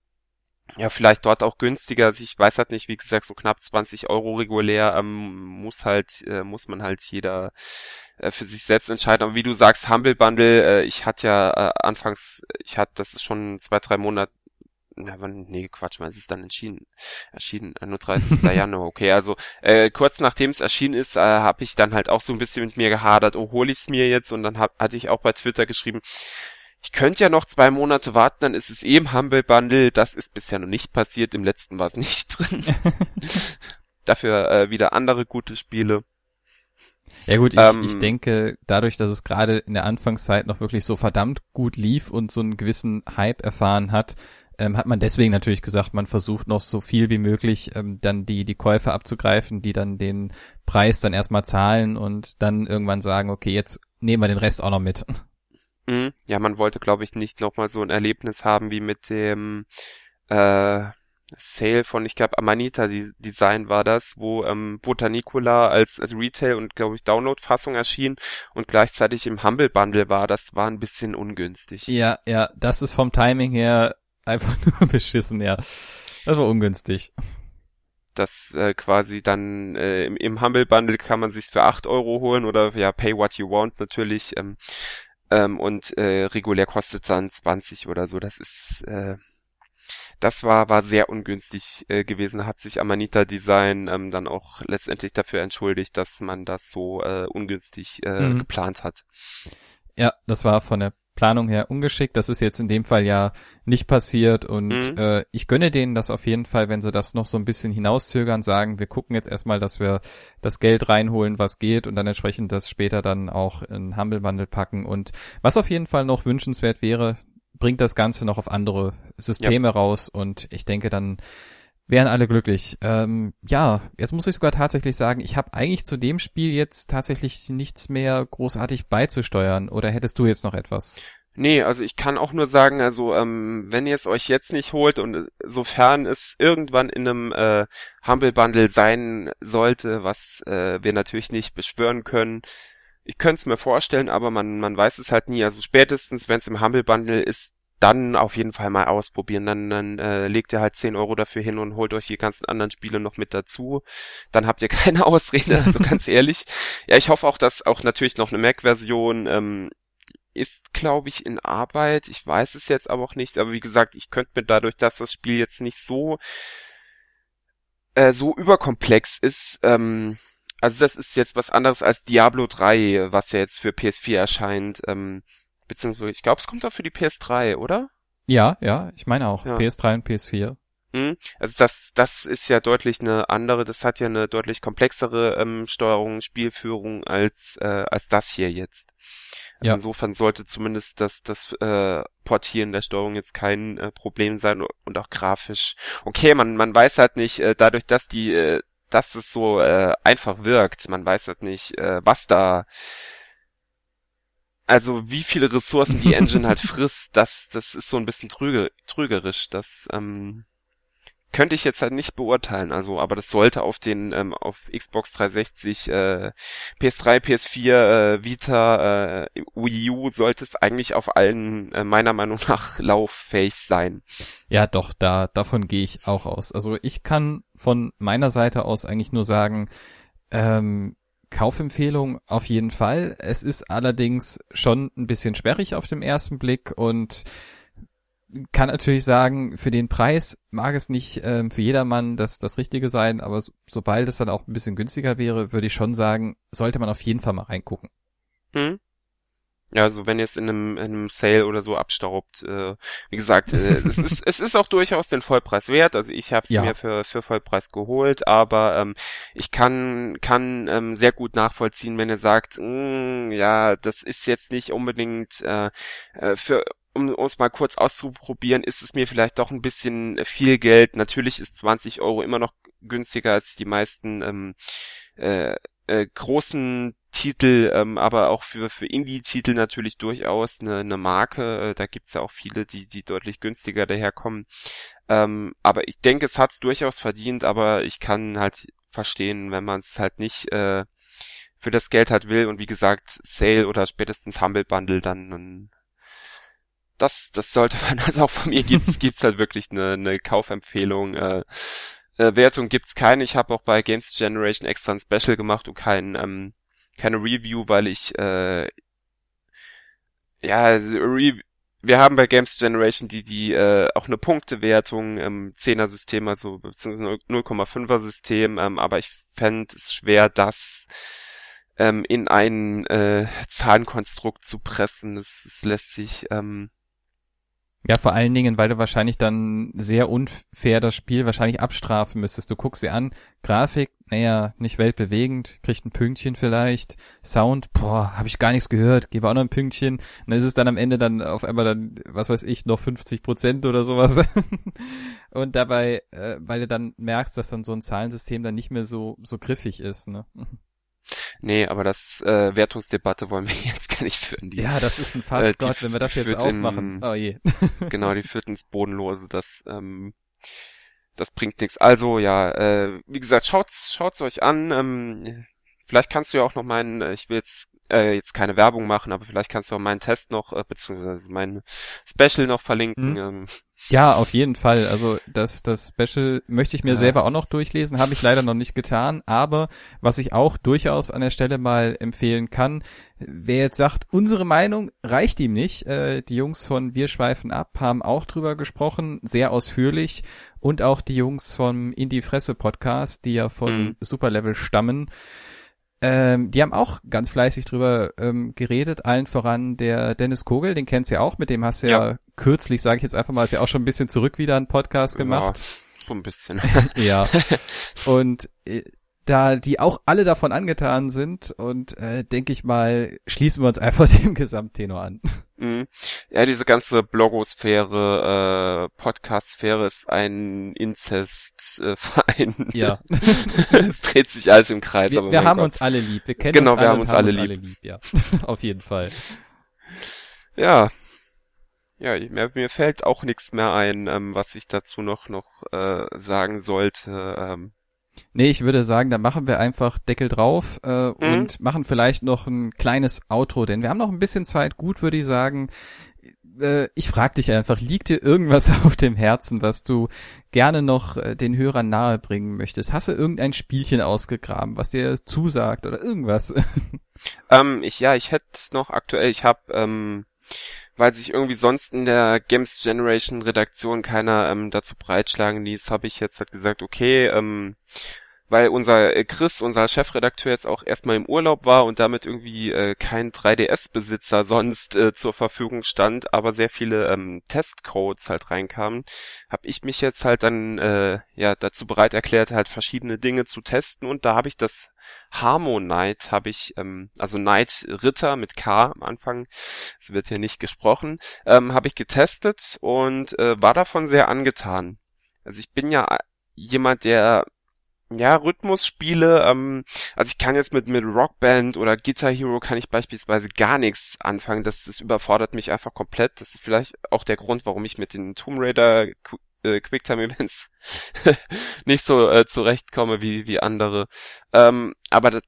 ja vielleicht dort auch günstiger. Also ich weiß halt nicht, wie gesagt, so knapp 20 Euro regulär muss man halt jeder für sich selbst entscheiden. Aber wie du sagst, Humble Bundle, ich hatte ja das ist schon 2-3 Monate. Nee, Quatsch, mal, es ist dann erschienen, nur 30. Januar, okay, also kurz nachdem es erschienen ist, habe ich dann halt auch so ein bisschen mit mir gehadert, hole ich es mir jetzt und dann hatte ich auch bei Twitter geschrieben, ich könnte ja noch 2 Monate warten, dann ist es im Humble Bundle, das ist bisher noch nicht passiert, im letzten war es nicht drin. Dafür wieder andere gute Spiele. Ja gut, ich denke, dadurch, dass es gerade in der Anfangszeit noch wirklich so verdammt gut lief und so einen gewissen Hype erfahren hat man deswegen natürlich gesagt, man versucht noch so viel wie möglich dann die Käufer abzugreifen, die dann den Preis dann erstmal zahlen und dann irgendwann sagen, okay, jetzt nehmen wir den Rest auch noch mit. Ja, man wollte, glaube ich, nicht nochmal so ein Erlebnis haben wie mit dem Sale von, ich glaube, Amanita Design war das, wo Botanicola als Retail und, glaube ich, Download-Fassung erschien und gleichzeitig im Humble Bundle war. Das war ein bisschen ungünstig. Ja, das ist vom Timing her einfach nur beschissen, ja. Das war ungünstig. Das quasi dann im Humble Bundle kann man sich's für 8 Euro holen oder ja, pay what you want natürlich und regulär kostet dann 20 oder so. Das war sehr ungünstig gewesen. Hat sich Amanita Design dann auch letztendlich dafür entschuldigt, dass man das so ungünstig geplant hat. Ja, das war von der Planung her ungeschickt. Das ist jetzt in dem Fall ja nicht passiert und ich gönne denen das auf jeden Fall, wenn sie das noch so ein bisschen hinauszögern, sagen, wir gucken jetzt erstmal, dass wir das Geld reinholen, was geht und dann entsprechend das später dann auch in Humble Bundle packen. Und was auf jeden Fall noch wünschenswert wäre, bringt das Ganze noch auf andere Systeme raus und ich denke, dann wären alle glücklich. Jetzt muss ich sogar tatsächlich sagen, ich habe eigentlich zu dem Spiel jetzt tatsächlich nichts mehr großartig beizusteuern. Oder hättest du jetzt noch etwas? Nee, also ich kann auch nur sagen, also wenn ihr es euch jetzt nicht holt und sofern es irgendwann in einem Humble Bundle sein sollte, was wir natürlich nicht beschwören können, ich könnte es mir vorstellen, aber man weiß es halt nie. Also spätestens, wenn es im Humble Bundle ist, dann auf jeden Fall mal ausprobieren. Dann legt ihr halt 10 Euro dafür hin und holt euch die ganzen anderen Spiele noch mit dazu. Dann habt ihr keine Ausrede, also ganz ehrlich. Ja, ich hoffe auch, dass auch natürlich noch eine Mac-Version ist, glaube ich, in Arbeit. Ich weiß es jetzt aber auch nicht. Aber wie gesagt, ich könnte mir dadurch, dass das Spiel jetzt nicht so überkomplex ist, also das ist jetzt was anderes als Diablo 3, was ja jetzt für PS4 erscheint, beziehungsweise ich glaube, es kommt auch für die PS3, oder? Ja, ich meine auch. Ja. PS3 und PS4. Also das ist ja deutlich eine andere, das hat ja eine deutlich komplexere Steuerung, Spielführung als das hier jetzt. Also Ja. insofern sollte zumindest das Portieren der Steuerung jetzt kein Problem sein und auch grafisch. Okay, man weiß halt nicht, dadurch, dass dass es so einfach wirkt, man weiß halt nicht, was da, also wie viele Ressourcen die Engine halt frisst, das ist so ein bisschen trügerisch, das könnte ich jetzt halt nicht beurteilen, also, aber das sollte auf auf Xbox 360, PS3, PS4, Vita, Wii U sollte es eigentlich auf allen, meiner Meinung nach, lauffähig sein. Ja, doch, davon gehe ich auch aus. Also ich kann von meiner Seite aus eigentlich nur sagen, Kaufempfehlung auf jeden Fall. Es ist allerdings schon ein bisschen sperrig auf den ersten Blick und kann natürlich sagen, für den Preis mag es nicht für jedermann das Richtige sein, aber sobald es dann auch ein bisschen günstiger wäre, würde ich schon sagen, sollte man auf jeden Fall mal reingucken. Ja, also wenn ihr es in einem Sale oder so abstaubt, wie gesagt, es ist auch durchaus den Vollpreis wert. Also ich habe es mir für Vollpreis geholt, aber ich kann sehr gut nachvollziehen, wenn ihr sagt, ja, das ist jetzt nicht unbedingt um es mal kurz auszuprobieren, ist es mir vielleicht doch ein bisschen viel Geld. Natürlich ist 20 Euro immer noch günstiger als die meisten großen Titel, aber auch für Indie-Titel natürlich durchaus eine Marke. Da gibt's ja auch viele, die deutlich günstiger daherkommen. Aber ich denke, es hat's durchaus verdient, aber ich kann halt verstehen, wenn man es halt nicht für das Geld halt will und wie gesagt, Sale oder spätestens Humble Bundle dann das sollte man, also auch von mir gibt's halt wirklich eine Kaufempfehlung. Wertung gibt's keine. Ich habe auch bei Games Generation extra ein Special gemacht und keine Review, weil ich wir haben bei Games Generation die auch eine Punktewertung im 10er-System, also beziehungsweise 0,5er System, aber ich fände es schwer, das in ein Zahlenkonstrukt zu pressen. Das lässt sich ja, vor allen Dingen, weil du wahrscheinlich dann sehr unfair das Spiel wahrscheinlich abstrafen müsstest. Du guckst dir an, Grafik, naja, nicht weltbewegend, kriegt ein Pünktchen vielleicht. Sound, habe ich gar nichts gehört, gebe auch noch ein Pünktchen. Und dann ist es dann am Ende dann auf einmal dann, was weiß ich, noch 50% oder sowas. Und dabei, weil du dann merkst, dass dann so ein Zahlensystem dann nicht mehr so griffig ist, ne? Nee, aber das Wertungsdebatte wollen wir jetzt gar nicht führen. Ja, das ist ein Fass, Gott, wenn wir das jetzt aufmachen. Oh je. Genau, die führt ins Bodenlose, das bringt nichts. Also ja, wie gesagt, schaut's euch an. Vielleicht kannst du ja auch noch ich will jetzt keine Werbung machen, aber vielleicht kannst du auch meinen Test noch, beziehungsweise mein Special noch verlinken. Ja, auf jeden Fall. Also das Special möchte ich mir selber auch noch durchlesen, habe ich leider noch nicht getan, aber was ich auch durchaus an der Stelle mal empfehlen kann, wer jetzt sagt, unsere Meinung reicht ihm nicht, die Jungs von Wir schweifen ab haben auch drüber gesprochen, sehr ausführlich, und auch die Jungs vom Indie-Fresse-Podcast, die ja von Superlevel stammen, die haben auch ganz fleißig drüber geredet, allen voran der Dennis Kogel, den kennst du ja auch, mit dem hast du ja kürzlich, sage ich jetzt einfach mal, ist ja auch schon ein bisschen zurück wieder einen Podcast gemacht. Ja, so ein bisschen. Ja, und da die auch alle davon angetan sind und denke ich mal, schließen wir uns einfach dem Gesamttenor an. Ja, diese ganze Blogosphäre, Podcast-Sphäre ist ein Inzestverein. Ja. Es dreht sich alles im Kreis. Wir haben uns alle lieb. Wir kennen uns alle, wir haben uns alle lieb. Ja, auf jeden Fall. Ja. Ja, mir fällt auch nichts mehr ein, was ich dazu noch sagen sollte. Nee, ich würde sagen, da machen wir einfach Deckel drauf und machen vielleicht noch ein kleines Outro, denn wir haben noch ein bisschen Zeit. Gut, würde ich sagen. Ich frage dich einfach, liegt dir irgendwas auf dem Herzen, was du gerne noch den Hörern nahebringen möchtest? Hast du irgendein Spielchen ausgegraben, was dir zusagt oder irgendwas? Ich hätte noch aktuell, weil sich irgendwie sonst in der Games Generation Redaktion keiner dazu breitschlagen ließ, habe ich jetzt halt gesagt, okay, weil unser Chris, unser Chefredakteur, jetzt auch erstmal im Urlaub war und damit irgendwie kein 3DS-Besitzer sonst zur Verfügung stand, aber sehr viele Testcodes halt reinkamen, habe ich mich jetzt halt dann dazu bereit erklärt, halt verschiedene Dinge zu testen, und da habe ich das Harmo Knight, also Knight Ritter mit K am Anfang, es wird hier nicht gesprochen, habe ich getestet und war davon sehr angetan. Also ich bin ja jemand, der Rhythmusspiele, also ich kann jetzt mit Rockband oder Guitar Hero kann ich beispielsweise gar nichts anfangen, das überfordert mich einfach komplett. Das ist vielleicht auch der Grund, warum ich mit den Tomb Raider Quicktime Events nicht so zurechtkomme wie andere. Aber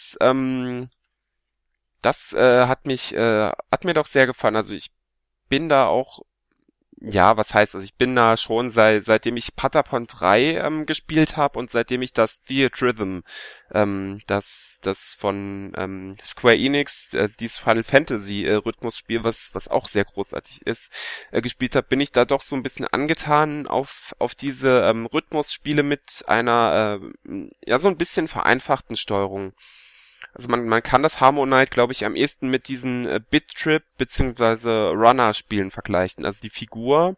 das hat mir doch sehr gefallen. Also ich bin da auch, ja, was heißt, also ich bin da schon seitdem ich Patapon 3 gespielt habe und seitdem ich das Theatrhythm, das von Square Enix, also dieses Final Fantasy Rhythmusspiel, was auch sehr großartig ist, gespielt habe, bin ich da doch so ein bisschen angetan auf diese Rhythmusspiele mit einer so ein bisschen vereinfachten Steuerung. Also man kann das Harmo Knight, glaube ich, am ehesten mit diesen Bit-Trip bzw. Runner-Spielen vergleichen. Also die Figur,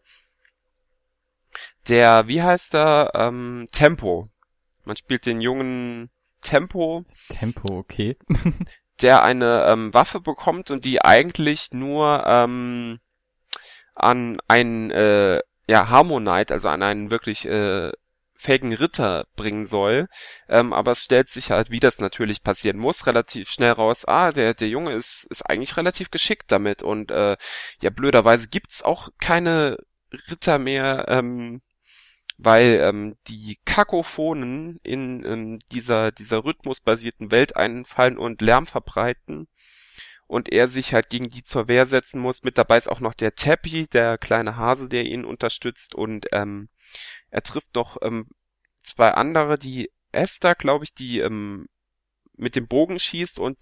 wie heißt er? Tempo. Man spielt den jungen Tempo. Tempo, okay. Der eine Waffe bekommt und die eigentlich nur an einen Harmo Knight, also an einen wirklich fähigen Ritter bringen soll, aber es stellt sich halt, wie das natürlich passieren muss, relativ schnell raus, der Junge ist eigentlich relativ geschickt damit, und blöderweise gibt's auch keine Ritter mehr, weil die Kakophonen in dieser rhythmusbasierten Welt einfallen und Lärm verbreiten und er sich halt gegen die zur Wehr setzen muss. Mit dabei ist auch noch der Tappy, der kleine Hase, der ihn unterstützt, und er trifft noch zwei andere, die Esther, glaube ich, die mit dem Bogen schießt, und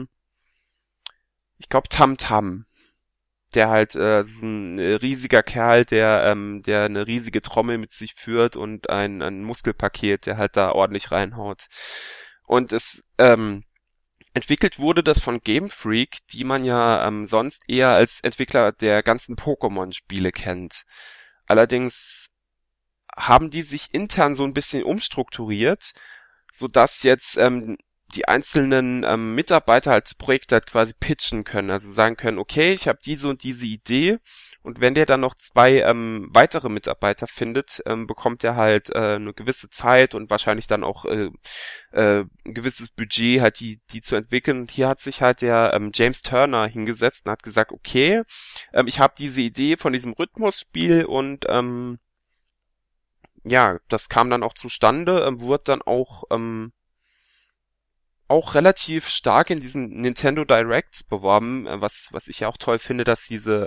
ich glaube, Tam-Tam, der halt so ein riesiger Kerl, der eine riesige Trommel mit sich führt und ein Muskelpaket, der halt da ordentlich reinhaut. Und es entwickelt wurde das von Game Freak, die man ja sonst eher als Entwickler der ganzen Pokémon-Spiele kennt. Allerdings haben die sich intern so ein bisschen umstrukturiert, sodass jetzt die einzelnen Mitarbeiter halt Projekte halt quasi pitchen können, also sagen können, okay, ich habe diese und diese Idee, und wenn der dann noch zwei weitere Mitarbeiter findet, bekommt er halt eine gewisse Zeit und wahrscheinlich dann auch ein gewisses Budget, halt die zu entwickeln. Und hier hat sich halt der James Turner hingesetzt und hat gesagt, okay, ich habe diese Idee von diesem Rhythmusspiel, und das kam dann auch zustande, wurde dann auch relativ stark in diesen Nintendo Directs beworben, was ich ja auch toll finde, dass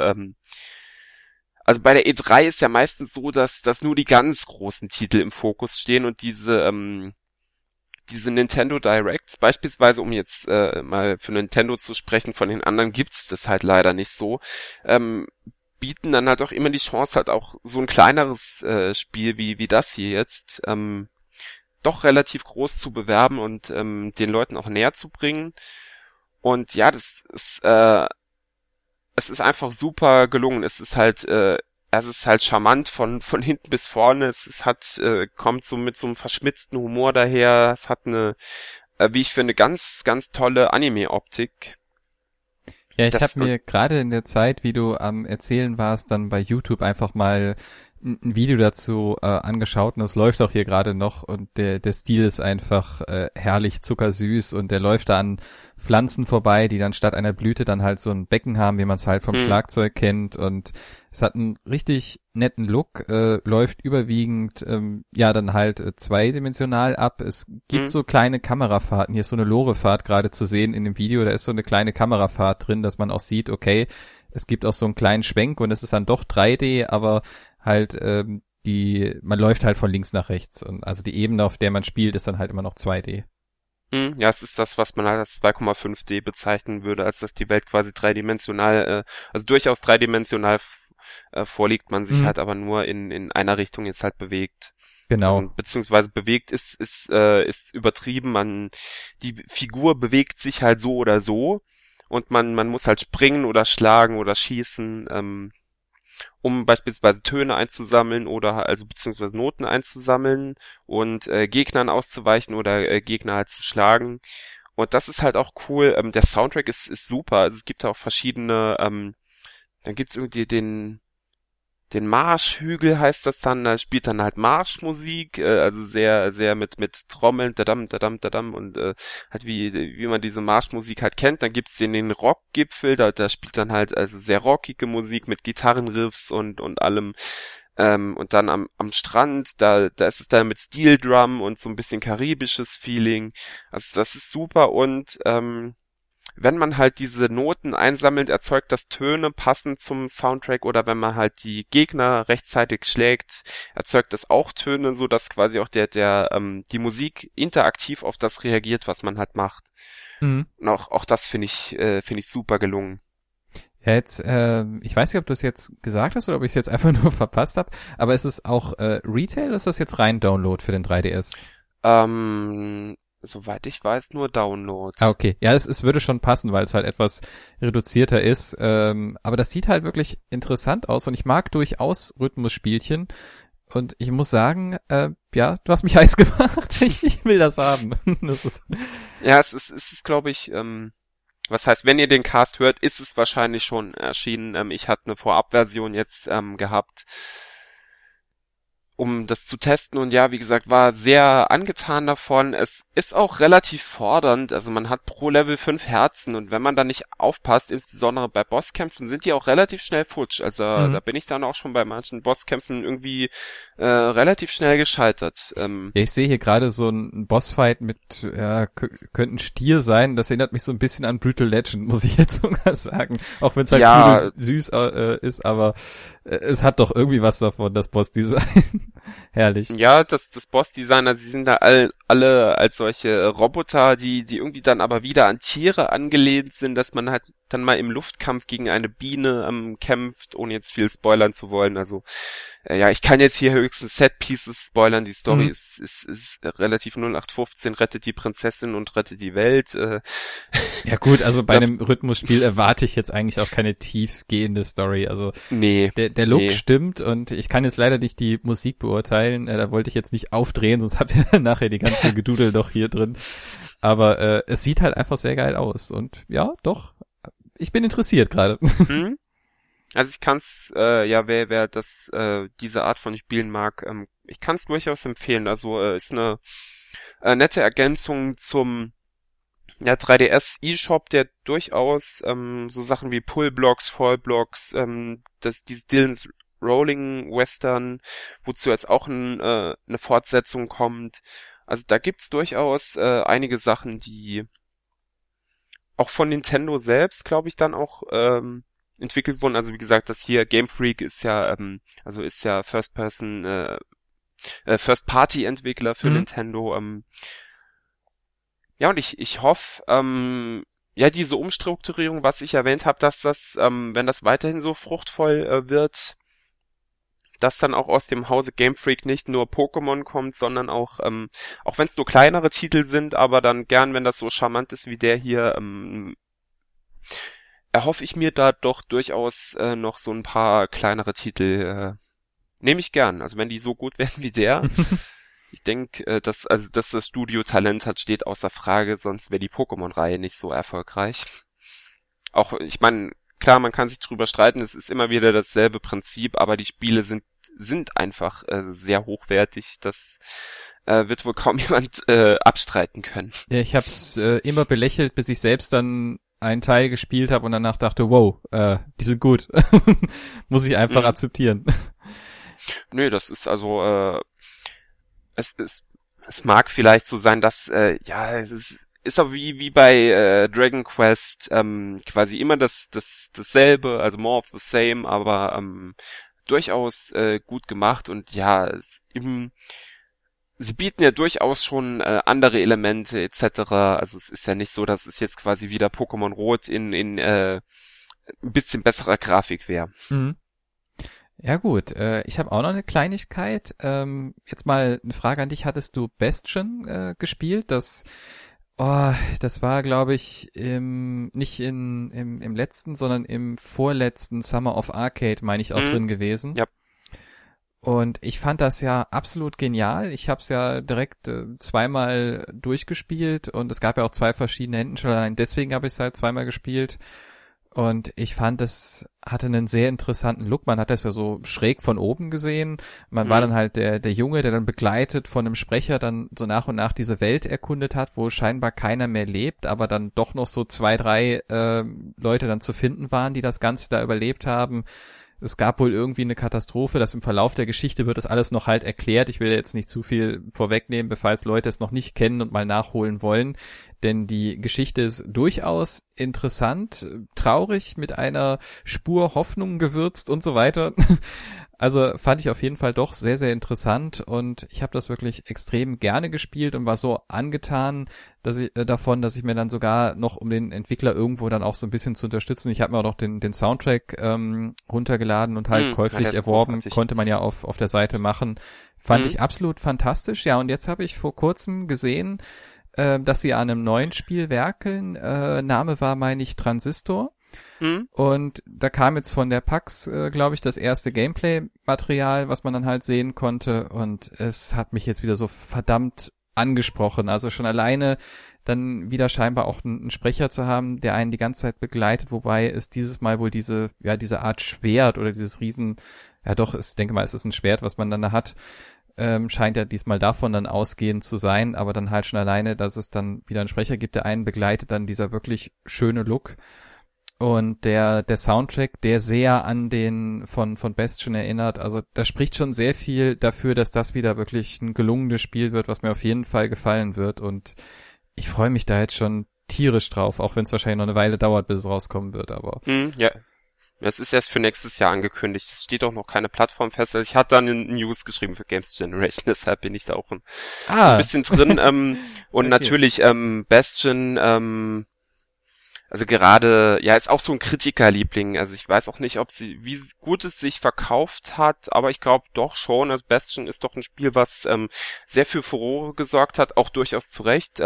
also bei der E3 ist ja meistens so, dass nur die ganz großen Titel im Fokus stehen, und diese Nintendo Directs, beispielsweise, um jetzt mal für Nintendo zu sprechen, von den anderen gibt's das halt leider nicht so, bieten dann halt auch immer die Chance, halt auch so ein kleineres Spiel wie das hier jetzt doch relativ groß zu bewerben und den Leuten auch näher zu bringen. Und ja, es ist einfach super gelungen. Es ist halt charmant von hinten bis vorne. Kommt so mit so einem verschmitzten Humor daher. Es hat eine, wie ich finde, ganz, ganz tolle Anime-Optik. Ja, ich habe mir gerade in der Zeit, wie du am Erzählen warst, dann bei YouTube einfach mal ein Video dazu angeschaut und das läuft auch hier gerade noch und der Stil ist einfach herrlich zuckersüß und der läuft da an Pflanzen vorbei, die dann statt einer Blüte dann halt so ein Becken haben, wie man es halt vom Schlagzeug kennt und es hat einen richtig netten Look, läuft überwiegend dann halt zweidimensional ab. Es gibt so kleine Kamerafahrten, hier ist so eine Lorefahrt gerade zu sehen in dem Video, da ist so eine kleine Kamerafahrt drin, dass man auch sieht, okay, es gibt auch so einen kleinen Schwenk und es ist dann doch 3D, aber halt man läuft halt von links nach rechts und also die Ebene, auf der man spielt, ist dann halt immer noch 2D. Ja, es ist das, was man halt als 2,5D bezeichnen würde, als dass die Welt quasi dreidimensional, also durchaus dreidimensional vorliegt, man sich halt aber nur in einer Richtung jetzt halt bewegt. Genau. Also, beziehungsweise bewegt ist übertrieben, die Figur bewegt sich halt so oder so und man muss halt springen oder schlagen oder schießen, um beispielsweise Töne einzusammeln oder also beziehungsweise Noten einzusammeln und Gegnern auszuweichen oder Gegner halt zu schlagen. Und das ist halt auch cool. Der Soundtrack ist super. Also es gibt auch verschiedene, dann gibt's irgendwie den Marschhügel heißt das dann, da spielt dann halt Marschmusik, also sehr, sehr mit Trommeln, dadam, dadam, dadam und halt wie man diese Marschmusik halt kennt. Dann gibt's den Rockgipfel, da spielt dann halt also sehr rockige Musik mit Gitarrenriffs und allem. Und dann am Strand, da ist es dann mit Steel Drum und so ein bisschen karibisches Feeling. Also das ist super und wenn man halt diese Noten einsammelt, erzeugt das Töne passend zum Soundtrack oder wenn man halt die Gegner rechtzeitig schlägt, erzeugt das auch Töne, so dass quasi auch die Musik interaktiv auf das reagiert, was man halt macht. Und auch das finde ich super gelungen. Ja, jetzt, ich weiß nicht, ob du es jetzt gesagt hast oder ob ich es jetzt einfach nur verpasst habe, aber ist es auch Retail oder ist das jetzt rein Download für den 3DS? Soweit ich weiß, nur Download. Ah, okay. Ja, es würde schon passen, weil es halt etwas reduzierter ist. Aber das sieht halt wirklich interessant aus und ich mag durchaus Rhythmusspielchen. Und ich muss sagen, du hast mich heiß gemacht. Ich will das haben. Das ist ja, es ist, glaube ich, was heißt, wenn ihr den Cast hört, ist es wahrscheinlich schon erschienen. Ich hatte eine Vorabversion jetzt gehabt, um das zu testen und ja, wie gesagt, war sehr angetan davon. Es ist auch relativ fordernd, also man hat pro Level 5 Herzen und wenn man da nicht aufpasst, insbesondere bei Bosskämpfen, sind die auch relativ schnell futsch. Also da bin ich dann auch schon bei manchen Bosskämpfen irgendwie relativ schnell gescheitert. Ja, ich sehe hier gerade so einen Bossfight mit, könnte ein Stier sein, das erinnert mich so ein bisschen an Brutal Legend, muss ich jetzt sogar sagen. Auch wenn es halt süß ist, aber es hat doch irgendwie was davon, das Bossdesign. Herrlich. Ja, das Bossdesign, also sie sind da alle als solche Roboter, die irgendwie dann aber wieder an Tiere angelehnt sind, dass man halt dann mal im Luftkampf gegen eine Biene kämpft, ohne jetzt viel spoilern zu wollen. Also ich kann jetzt hier höchstens Set-Pieces spoilern. Die Story ist relativ 0815, rettet die Prinzessin und rettet die Welt. Ja gut, also bei einem Rhythmusspiel erwarte ich jetzt eigentlich auch keine tiefgehende Story. Also nee, der Look stimmt und ich kann jetzt leider nicht die Musik beurteilen. Da wollte ich jetzt nicht aufdrehen, sonst habt ihr nachher die ganze Gedudel doch hier drin. Aber es sieht halt einfach sehr geil aus und ja, doch. Ich bin interessiert gerade. Also ich kann's, wer diese Art von Spielen mag, ich kann's durchaus empfehlen. Also ist eine nette Ergänzung zum 3DS eShop, der durchaus so Sachen wie Pull-Blocks, Fall-Blocks, dieses Dylan's Rolling Western, wozu jetzt auch eine Fortsetzung kommt. Also da gibt's durchaus einige Sachen, die auch von Nintendo selbst, glaube ich, dann auch entwickelt wurden. Also wie gesagt, das hier Game Freak ist ja First-Party-Entwickler für Nintendo. Ja, und ich hoffe, diese Umstrukturierung, was ich erwähnt habe, dass das, wenn das weiterhin so fruchtvoll wird, dass dann auch aus dem Hause Game Freak nicht nur Pokémon kommt, sondern auch wenn es nur kleinere Titel sind, aber dann gern, wenn das so charmant ist wie der hier, erhoffe ich mir da doch durchaus noch so ein paar kleinere Titel, nehme ich gern. Also wenn die so gut werden wie der. Ich denke, dass das Studio Talent hat, steht außer Frage, sonst wäre die Pokémon-Reihe nicht so erfolgreich. Auch, ich meine, klar, man kann sich drüber streiten, es ist immer wieder dasselbe Prinzip, aber die Spiele sind sind einfach sehr hochwertig. Das wird wohl kaum jemand abstreiten können. Ja, ich hab's immer belächelt, bis ich selbst dann einen Teil gespielt habe und danach dachte, wow, die sind gut. Muss ich einfach akzeptieren. Nö, das ist also es mag vielleicht so sein, dass es ist auch wie bei Dragon Quest quasi immer dasselbe, also more of the same, aber durchaus gut gemacht und ja, sie bieten ja durchaus schon andere Elemente etc. Also es ist ja nicht so, dass es jetzt quasi wieder Pokémon Rot in ein bisschen besserer Grafik wäre. Mhm. Ja gut, ich habe auch noch eine Kleinigkeit. Jetzt mal eine Frage an dich. Hattest du Bastion gespielt? Das war, glaube ich, nicht im letzten, sondern im vorletzten Summer of Arcade, meine ich, auch drin gewesen. Ja. Und ich fand das ja absolut genial. Ich habe es ja direkt zweimal durchgespielt und es gab ja auch 2 verschiedene Enden schon allein. Deswegen habe ich es halt zweimal gespielt. Und ich fand, es hatte einen sehr interessanten Look. Man hat das ja so schräg von oben gesehen. Man war dann halt der Junge, der dann begleitet von einem Sprecher dann so nach und nach diese Welt erkundet hat, wo scheinbar keiner mehr lebt, aber dann doch noch so 2, 3 Leute dann zu finden waren, die das Ganze da überlebt haben. Es gab wohl irgendwie eine Katastrophe, dass im Verlauf der Geschichte wird das alles noch halt erklärt. Ich will jetzt nicht zu viel vorwegnehmen, falls Leute es noch nicht kennen und mal nachholen wollen, denn die Geschichte ist durchaus interessant, traurig, mit einer Spur Hoffnung gewürzt und so weiter. Also fand ich auf jeden Fall doch sehr, sehr interessant und ich habe das wirklich extrem gerne gespielt und war so angetan, dass ich mir dann sogar noch, um den Entwickler irgendwo dann auch so ein bisschen zu unterstützen, ich habe mir auch noch den Soundtrack runtergeladen und halt käuflich erworben, konnte man ja auf der Seite machen. Fand ich absolut fantastisch. Ja, und jetzt habe ich vor kurzem gesehen, dass sie an einem neuen Spiel werkeln. Name war, meine ich, Transistor. Und da kam jetzt von der PAX, glaube ich, das erste Gameplay-Material, was man dann halt sehen konnte. Und es hat mich jetzt wieder so verdammt angesprochen. Also schon alleine dann wieder scheinbar auch einen Sprecher zu haben, der einen die ganze Zeit begleitet, wobei es dieses Mal wohl diese Art Schwert oder dieses Riesen, ich denke mal, es ist ein Schwert, was man dann da hat, scheint ja diesmal davon dann ausgehend zu sein, aber dann halt schon alleine, dass es dann wieder einen Sprecher gibt, der einen begleitet, dann dieser wirklich schöne Look. Und der Soundtrack, der sehr an den von Bastion erinnert, also da spricht schon sehr viel dafür, dass das wieder wirklich ein gelungenes Spiel wird, was mir auf jeden Fall gefallen wird und ich freue mich da jetzt schon tierisch drauf, auch wenn es wahrscheinlich noch eine Weile dauert, bis es rauskommen wird, aber. Ja. Es ist erst für nächstes Jahr angekündigt. Es steht auch noch keine Plattform fest. Also ich hatte dann eine News geschrieben für Games Generation, deshalb bin ich da auch ein bisschen drin. Und okay. Natürlich Bastion, also gerade, ja, ist auch so ein Kritikerliebling. Also ich weiß auch nicht, wie gut es sich verkauft hat, aber ich glaube doch schon. Also Bastion ist doch ein Spiel, was sehr für Furore gesorgt hat, auch durchaus zu Recht.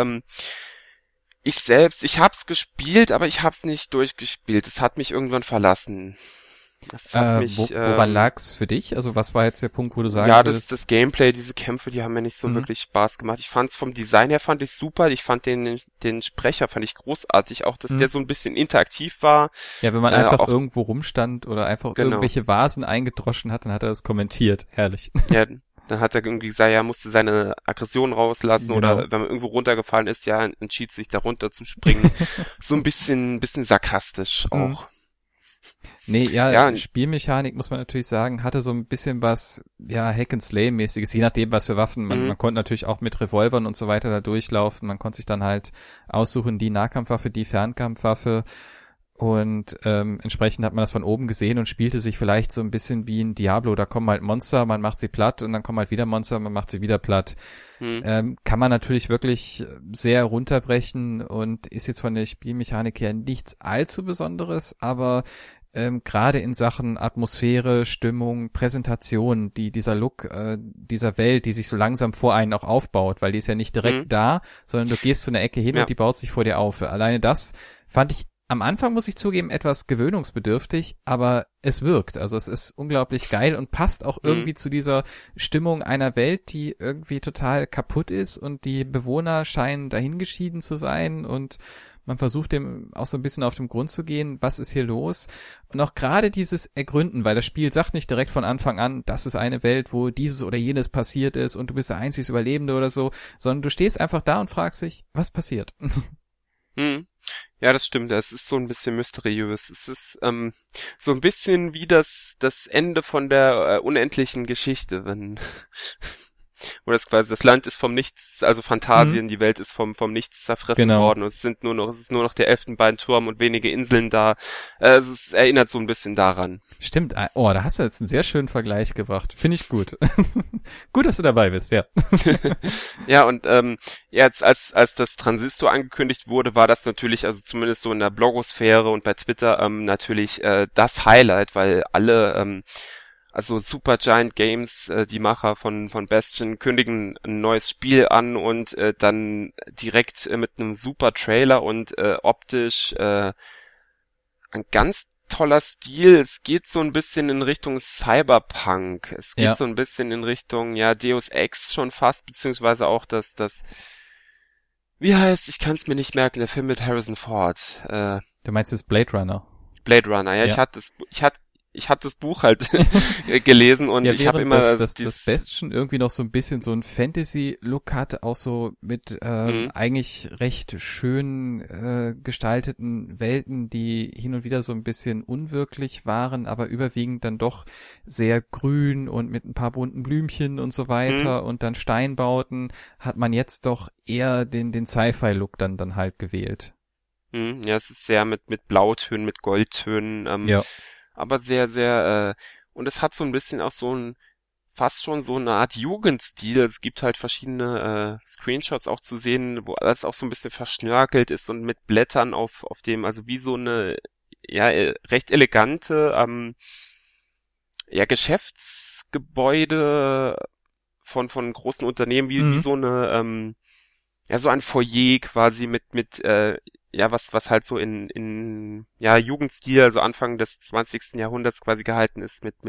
Ich hab's gespielt, aber ich hab's nicht durchgespielt. Es hat mich irgendwann verlassen. Woran lag's für dich? Also was war jetzt der Punkt, wo du sagen würdest? Das Gameplay, diese Kämpfe, die haben mir nicht so wirklich Spaß gemacht. Ich fand's vom Design her fand ich super. Ich fand den Sprecher fand ich großartig. Auch, dass der so ein bisschen interaktiv war. Ja, wenn man einfach irgendwo rumstand oder einfach irgendwelche Vasen eingedroschen hat, dann hat er das kommentiert. Herrlich. Ja, dann hat er irgendwie gesagt, er musste seine Aggression rauslassen oder wenn man irgendwo runtergefallen ist, ja, entschied sich da runter zu springen. So ein bisschen sarkastisch auch. Nee, ja, Spielmechanik, muss man natürlich sagen, hatte so ein bisschen was, Hack-and-Slay-mäßiges, je nachdem, was für Waffen. Man konnte natürlich auch mit Revolvern und so weiter da durchlaufen. Man konnte sich dann halt aussuchen, die Nahkampfwaffe, die Fernkampfwaffe. Und entsprechend hat man das von oben gesehen und spielte sich vielleicht so ein bisschen wie ein Diablo. Da kommen halt Monster, man macht sie platt und dann kommen halt wieder Monster, man macht sie wieder platt. Kann man natürlich wirklich sehr runterbrechen und ist jetzt von der Spielmechanik her nichts allzu Besonderes, aber gerade in Sachen Atmosphäre, Stimmung, Präsentation, dieser Look dieser Welt, die sich so langsam vor einen auch aufbaut, weil die ist ja nicht direkt da, sondern du gehst zu einer Ecke hin und die baut sich vor dir auf. Alleine das fand ich am Anfang, muss ich zugeben, etwas gewöhnungsbedürftig, aber es wirkt. Also es ist unglaublich geil und passt auch irgendwie zu dieser Stimmung einer Welt, die irgendwie total kaputt ist und die Bewohner scheinen dahingeschieden zu sein und man versucht dem auch so ein bisschen auf den Grund zu gehen, was ist hier los? Und auch gerade dieses Ergründen, weil das Spiel sagt nicht direkt von Anfang an, das ist eine Welt, wo dieses oder jenes passiert ist und du bist der einzig Überlebende oder so, sondern du stehst einfach da und fragst dich, was passiert? Ja, das stimmt. Es ist so ein bisschen mysteriös. Es ist so ein bisschen wie das Ende von der unendlichen Geschichte, wenn wo das quasi das Land ist vom Nichts, also Phantasien, die Welt ist vom Nichts zerfressen worden und es ist nur noch der Elfenbeinturm und wenige Inseln da. Es erinnert so ein bisschen daran. Stimmt. Oh, da hast du jetzt einen sehr schönen Vergleich gebracht. Finde ich gut. Gut, dass du dabei bist, ja. Ja, und jetzt als das Transistor angekündigt wurde, war das natürlich, also zumindest so in der Blogosphäre und bei Twitter natürlich das Highlight, weil alle also Supergiant Games, die Macher von Bastion, kündigen ein neues Spiel an und dann direkt mit einem super Trailer und optisch ein ganz toller Stil. Es geht so ein bisschen in Richtung Cyberpunk. Es geht so ein bisschen in Richtung, Deus Ex schon fast, beziehungsweise auch das wie heißt, ich kann es mir nicht merken, der Film mit Harrison Ford. Du meinst jetzt Blade Runner? Blade Runner, ja. Ich hatte das Buch halt gelesen und ich habe immer das Bastion irgendwie noch so ein bisschen so ein Fantasy-Look hatte, auch so mit eigentlich recht schön gestalteten Welten, die hin und wieder so ein bisschen unwirklich waren, aber überwiegend dann doch sehr grün und mit ein paar bunten Blümchen und so weiter und dann Steinbauten, hat man jetzt doch eher den Sci-Fi-Look dann halt gewählt. Ja, es ist sehr mit Blautönen, mit Goldtönen, aber sehr, sehr, und es hat so ein bisschen auch fast schon so eine Art Jugendstil. Es gibt halt verschiedene Screenshots auch zu sehen, wo alles auch so ein bisschen verschnörkelt ist und mit Blättern auf dem, also wie so eine, recht elegante, Geschäftsgebäude von großen Unternehmen, wie so eine, so ein Foyer quasi mit was halt so in Jugendstil, also Anfang des 20. Jahrhunderts quasi gehalten ist mit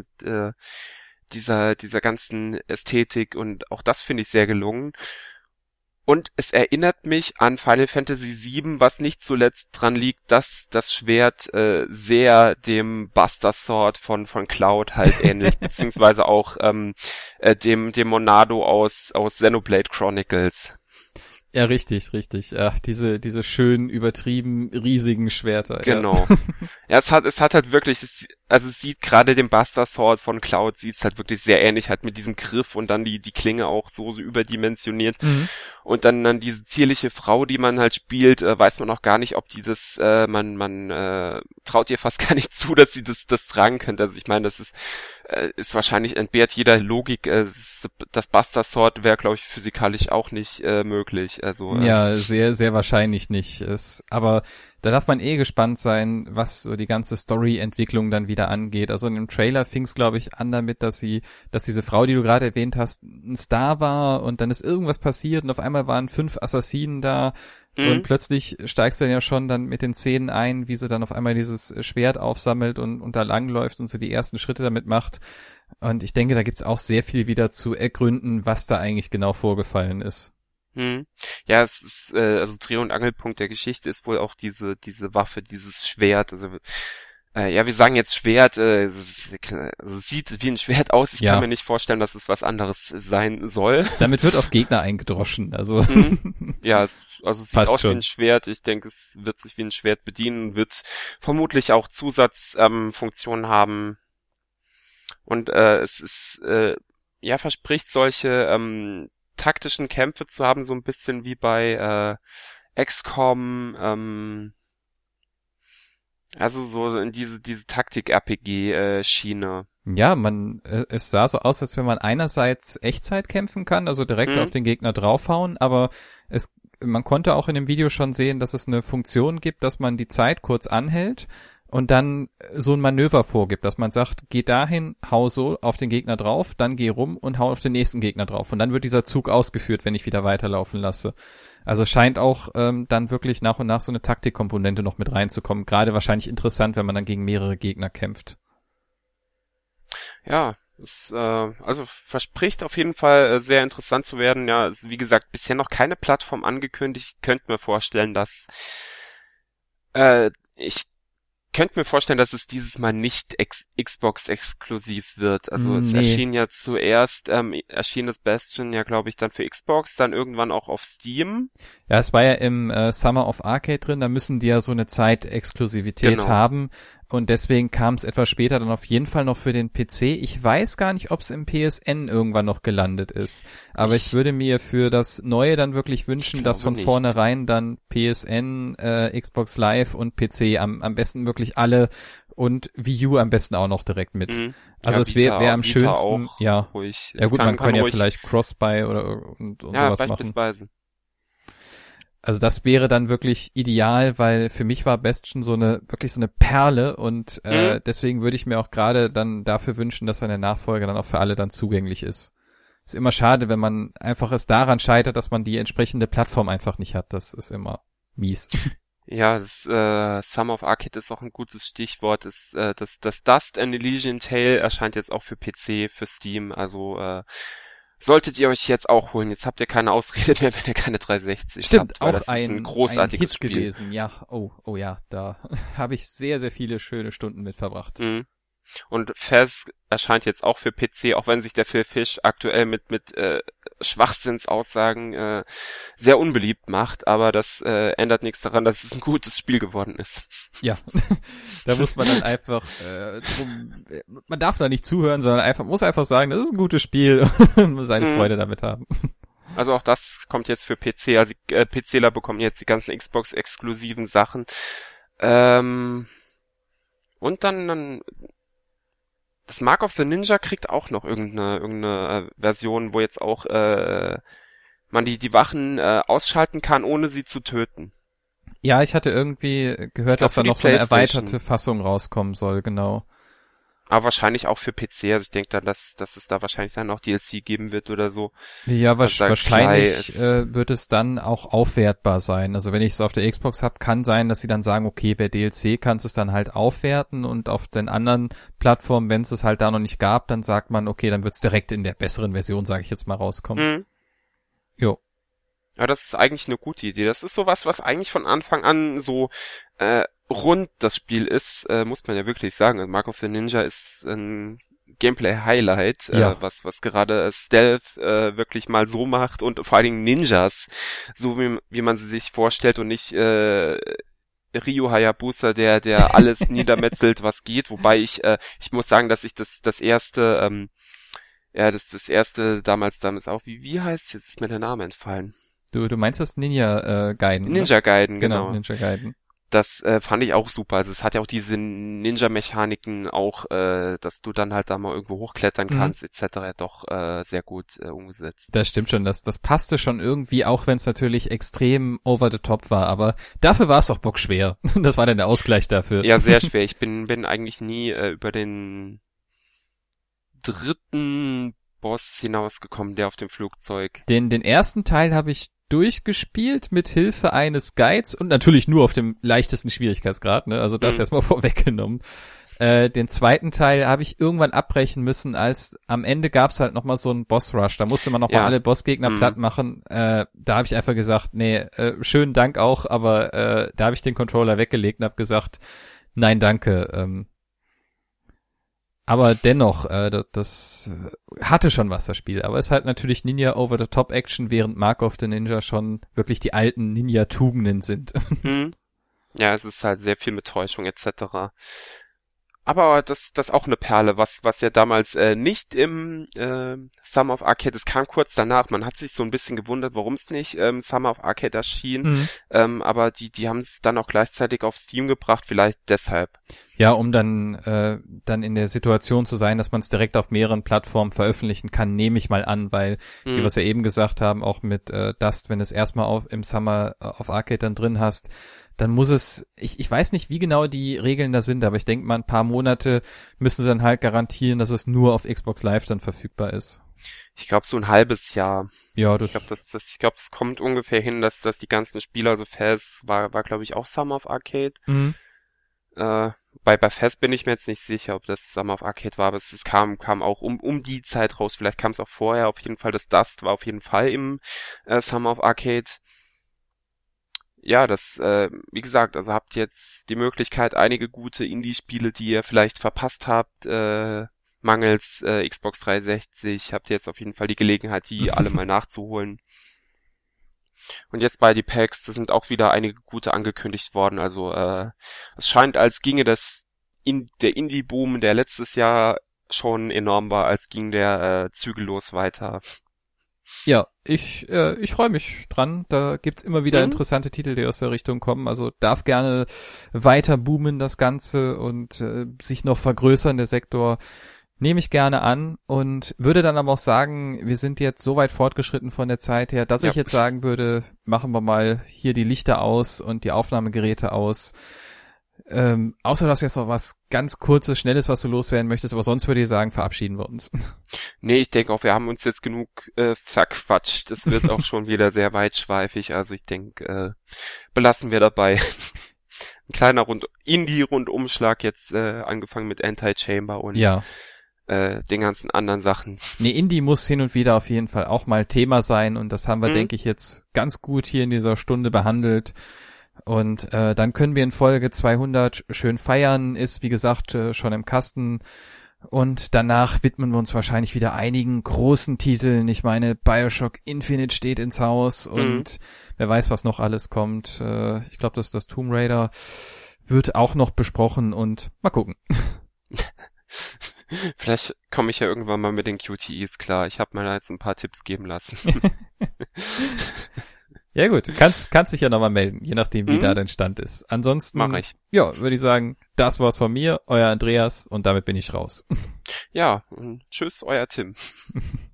dieser ganzen Ästhetik und auch das finde ich sehr gelungen. Und es erinnert mich an Final Fantasy VII, was nicht zuletzt dran liegt, dass das Schwert sehr dem Buster Sword von Cloud halt ähnlich, beziehungsweise auch dem Monado aus Xenoblade Chronicles. Ja, richtig. Ach, diese schön übertrieben riesigen Schwerter. Genau. Ja, es hat halt wirklich, es sieht gerade dem Buster Sword von Cloud sieht's halt wirklich sehr ähnlich, halt mit diesem Griff und dann die Klinge auch so überdimensioniert. Und dann diese zierliche Frau, die man halt spielt, weiß man auch gar nicht, ob die das, man traut ihr fast gar nicht zu, dass sie das tragen könnte. Also ich meine, das ist wahrscheinlich entbehrt jeder Logik. Das Buster Sword wäre, glaube ich, physikalisch auch nicht möglich. Also ja, sehr, sehr wahrscheinlich nicht. Aber da darf man gespannt sein, was so die ganze Story-Entwicklung dann wieder angeht. Also in dem Trailer fing es, glaube ich, an damit, dass diese Frau, die du gerade erwähnt hast, ein Star war und dann ist irgendwas passiert und auf einmal waren 5 Assassinen da und plötzlich steigst du dann ja schon dann mit den Szenen ein, wie sie dann auf einmal dieses Schwert aufsammelt und da langläuft und so die ersten Schritte damit macht. Und ich denke, da gibt's auch sehr viel wieder zu ergründen, was da eigentlich genau vorgefallen ist. Ja, es ist, also Dreh- und Angelpunkt der Geschichte ist wohl auch diese Waffe, dieses Schwert. Also wir sagen jetzt Schwert, also sieht wie ein Schwert aus. Ich kann mir nicht vorstellen, dass es was anderes sein soll. Damit wird auf Gegner eingedroschen, also. Ja, also es sieht aus wie ein Schwert. Ich denke, es wird sich wie ein Schwert bedienen, wird vermutlich auch Zusatzfunktionen haben. Und es ist, verspricht solche taktischen Kämpfe zu haben, so ein bisschen wie bei XCOM, also so in diese Taktik-RPG-Schiene. Ja, es sah so aus, als wenn man einerseits Echtzeit kämpfen kann, also direkt auf den Gegner draufhauen, aber man konnte auch in dem Video schon sehen, dass es eine Funktion gibt, dass man die Zeit kurz anhält und dann so ein Manöver vorgibt, dass man sagt, geh dahin, hau so auf den Gegner drauf, dann geh rum und hau auf den nächsten Gegner drauf. Und dann wird dieser Zug ausgeführt, wenn ich wieder weiterlaufen lasse. Also scheint auch dann wirklich nach und nach so eine Taktikkomponente noch mit reinzukommen. Gerade wahrscheinlich interessant, wenn man dann gegen mehrere Gegner kämpft. Ja, es also verspricht auf jeden Fall sehr interessant zu werden. Ja, ist, wie gesagt, bisher noch keine Plattform angekündigt. Ich könnte mir vorstellen, dass es dieses Mal nicht Xbox-exklusiv wird. Also es erschien ja zuerst, erschien das Bastion ja, glaube ich, dann für Xbox, dann irgendwann auch auf Steam. Ja, es war ja im Summer of Arcade drin, da müssen die ja so eine Zeitexklusivität haben. Und deswegen kam es etwas später dann auf jeden Fall noch für den PC. Ich weiß gar nicht, ob es im PSN irgendwann noch gelandet ist. Aber ich würde mir für das Neue dann wirklich wünschen, dass von vornherein dann PSN, Xbox Live und PC am besten wirklich alle und Wii U am besten auch noch direkt mit. Also es wäre am schönsten, auch ja. Ruhig. Ja gut, man kann ja vielleicht Cross-Buy und ja, sowas machen. beispielsweise. Also das wäre dann wirklich ideal, weil für mich war Bastion wirklich so eine Perle und deswegen würde ich mir auch gerade dann dafür wünschen, dass seine Nachfolger dann auch für alle dann zugänglich ist. Ist immer schade, wenn man einfach es daran scheitert, dass man die entsprechende Plattform einfach nicht hat. Das ist immer mies. Ja, Summer of Arcade ist auch ein gutes Stichwort. Das Dust and Elysian Tale erscheint jetzt auch für PC, für Steam, also solltet ihr euch jetzt auch holen. Jetzt habt ihr keine Ausrede mehr, wenn ihr keine 360 Stimmt, habt. Weil auch das ist ein großartiges Hit Spiel gewesen. Ja, oh ja, da habe ich sehr, sehr viele schöne Stunden mit verbracht. Und Fez erscheint jetzt auch für PC, auch wenn sich der Phil Fish aktuell mit Schwachsinnsaussagen sehr unbeliebt macht, aber das ändert nichts daran, dass es ein gutes Spiel geworden ist. Ja, da muss man dann einfach man darf da nicht zuhören, sondern muss einfach sagen, das ist ein gutes Spiel und muss seine Freude damit haben. Also auch das kommt jetzt für PC, also PCler bekommen jetzt die ganzen Xbox-exklusiven Sachen. Und dann das Mark of the Ninja kriegt auch noch irgendeine Version, wo jetzt auch man die Wachen ausschalten kann, ohne sie zu töten. Ja, ich hatte irgendwie gehört, dass da noch so eine erweiterte Fassung rauskommen soll, genau. Aber wahrscheinlich auch für PC, also ich denke dann, dass es da wahrscheinlich dann noch DLC geben wird oder so. Ja, wahrscheinlich wird es dann auch aufwertbar sein. Also wenn ich es auf der Xbox habe, kann sein, dass sie dann sagen, okay, bei DLC kannst du es dann halt aufwerten und auf den anderen Plattformen, wenn es halt da noch nicht gab, dann sagt man, okay, dann wird es direkt in der besseren Version, sage ich jetzt mal, rauskommen. Jo. Ja, das ist eigentlich eine gute Idee. Das ist sowas, was eigentlich von Anfang an so rund das Spiel ist, muss man ja wirklich sagen. Mark of the Ninja ist ein Gameplay-Highlight, was gerade Stealth wirklich mal so macht und vor allen Dingen Ninjas, so wie man sie sich vorstellt und nicht Ryu Hayabusa, der alles niedermetzelt, was geht. Wobei ich muss sagen, dass ich das erste damals auch, wie heißt, jetzt ist mir der Name entfallen. Du meinst das Ninja Gaiden? Ninja Gaiden, genau. Ninja Gaiden. Das fand ich auch super. Also es hat ja auch diese Ninja-Mechaniken auch, dass du dann halt da mal irgendwo hochklettern kannst, etc. doch sehr gut umgesetzt. Das stimmt schon. Das passte schon irgendwie, auch wenn es natürlich extrem over the top war. Aber dafür war es doch bockschwer. Das war dann der Ausgleich dafür. Ja, sehr schwer. Ich bin eigentlich nie über den dritten Boss hinausgekommen, der auf dem Flugzeug. Den ersten Teil habe ich durchgespielt mit Hilfe eines Guides und natürlich nur auf dem leichtesten Schwierigkeitsgrad, ne? Also das erstmal vorweggenommen. Den zweiten Teil habe ich irgendwann abbrechen müssen, als am Ende gab's halt nochmal so einen Boss-Rush. Da musste man nochmal alle Bossgegner platt machen. Da habe ich einfach gesagt, nee, schönen Dank auch, aber da habe ich den Controller weggelegt und habe gesagt, nein, danke. Aber dennoch, das hatte schon was, das Spiel. Aber es ist halt natürlich Ninja Over-the-Top-Action, während Mark of the Ninja schon wirklich die alten Ninja-Tugenden sind. Ja, es ist halt sehr viel mit Täuschung etc. Aber das auch eine Perle, was ja damals nicht im Summer of Arcade, es kam kurz danach, man hat sich so ein bisschen gewundert, warum es nicht Summer of Arcade erschien, aber die haben es dann auch gleichzeitig auf Steam gebracht, vielleicht deshalb. Ja, um dann in der Situation zu sein, dass man es direkt auf mehreren Plattformen veröffentlichen kann, nehme ich mal an, weil, wie wir es ja eben gesagt haben, auch mit Dust, wenn du es erstmal im Summer of Arcade dann drin hast, dann muss es, ich weiß nicht, wie genau die Regeln da sind, aber ich denke mal, ein paar Monate müssen sie dann halt garantieren, dass es nur auf Xbox Live dann verfügbar ist. Ich glaube, so ein halbes Jahr. Ja, Ich glaube, das kommt ungefähr hin, dass die ganzen Spieler, also Fez war glaube ich auch Summer of Arcade. Bei Fez bin ich mir jetzt nicht sicher, ob das Summer of Arcade war, aber es kam auch um die Zeit raus. Vielleicht kam es auch vorher. Auf jeden Fall, das Dust war auf jeden Fall im Summer of Arcade. Ja, wie gesagt, also habt jetzt die Möglichkeit, einige gute Indie-Spiele, die ihr vielleicht verpasst habt, mangels Xbox 360, habt ihr jetzt auf jeden Fall die Gelegenheit, die alle mal nachzuholen. Und jetzt bei die Packs, da sind auch wieder einige gute angekündigt worden. Also es scheint, als ginge der Indie-Boom, der letztes Jahr schon enorm war, als ging der zügellos weiter. Ja, ich freue mich dran. Da gibt's immer wieder interessante Titel, die aus der Richtung kommen. Also darf gerne weiter boomen das Ganze und sich noch vergrößern, der Sektor. Nehme ich gerne an und würde dann aber auch sagen, wir sind jetzt so weit fortgeschritten von der Zeit her, dass ich jetzt sagen würde, machen wir mal hier die Lichter aus und die Aufnahmegeräte aus. Außer dass jetzt noch was ganz Kurzes, Schnelles, was du loswerden möchtest, aber sonst würde ich sagen, verabschieden wir uns. Nee, ich denke auch, wir haben uns jetzt genug verquatscht. Das wird auch schon wieder sehr weitschweifig, also ich denke, belassen wir dabei. Ein kleiner Indie-Rundumschlag jetzt angefangen mit Anti-Chamber und den ganzen anderen Sachen. Nee, Indie muss hin und wieder auf jeden Fall auch mal Thema sein und das haben wir, denke ich, jetzt ganz gut hier in dieser Stunde behandelt. Und dann können wir in Folge 200 schön feiern, ist wie gesagt schon im Kasten. Und danach widmen wir uns wahrscheinlich wieder einigen großen Titeln. Ich meine, BioShock Infinite steht ins Haus und wer weiß, was noch alles kommt. Ich glaube, dass das Tomb Raider wird auch noch besprochen und mal gucken. Vielleicht komme ich ja irgendwann mal mit den QTEs klar. Ich habe mir da jetzt ein paar Tipps geben lassen. Ja gut, kannst dich ja nochmal melden, je nachdem wie da dein Stand ist. Ansonsten, mach ich. Ja, würde ich sagen, das war's von mir, euer Andreas und damit bin ich raus. Ja, tschüss, euer Tim.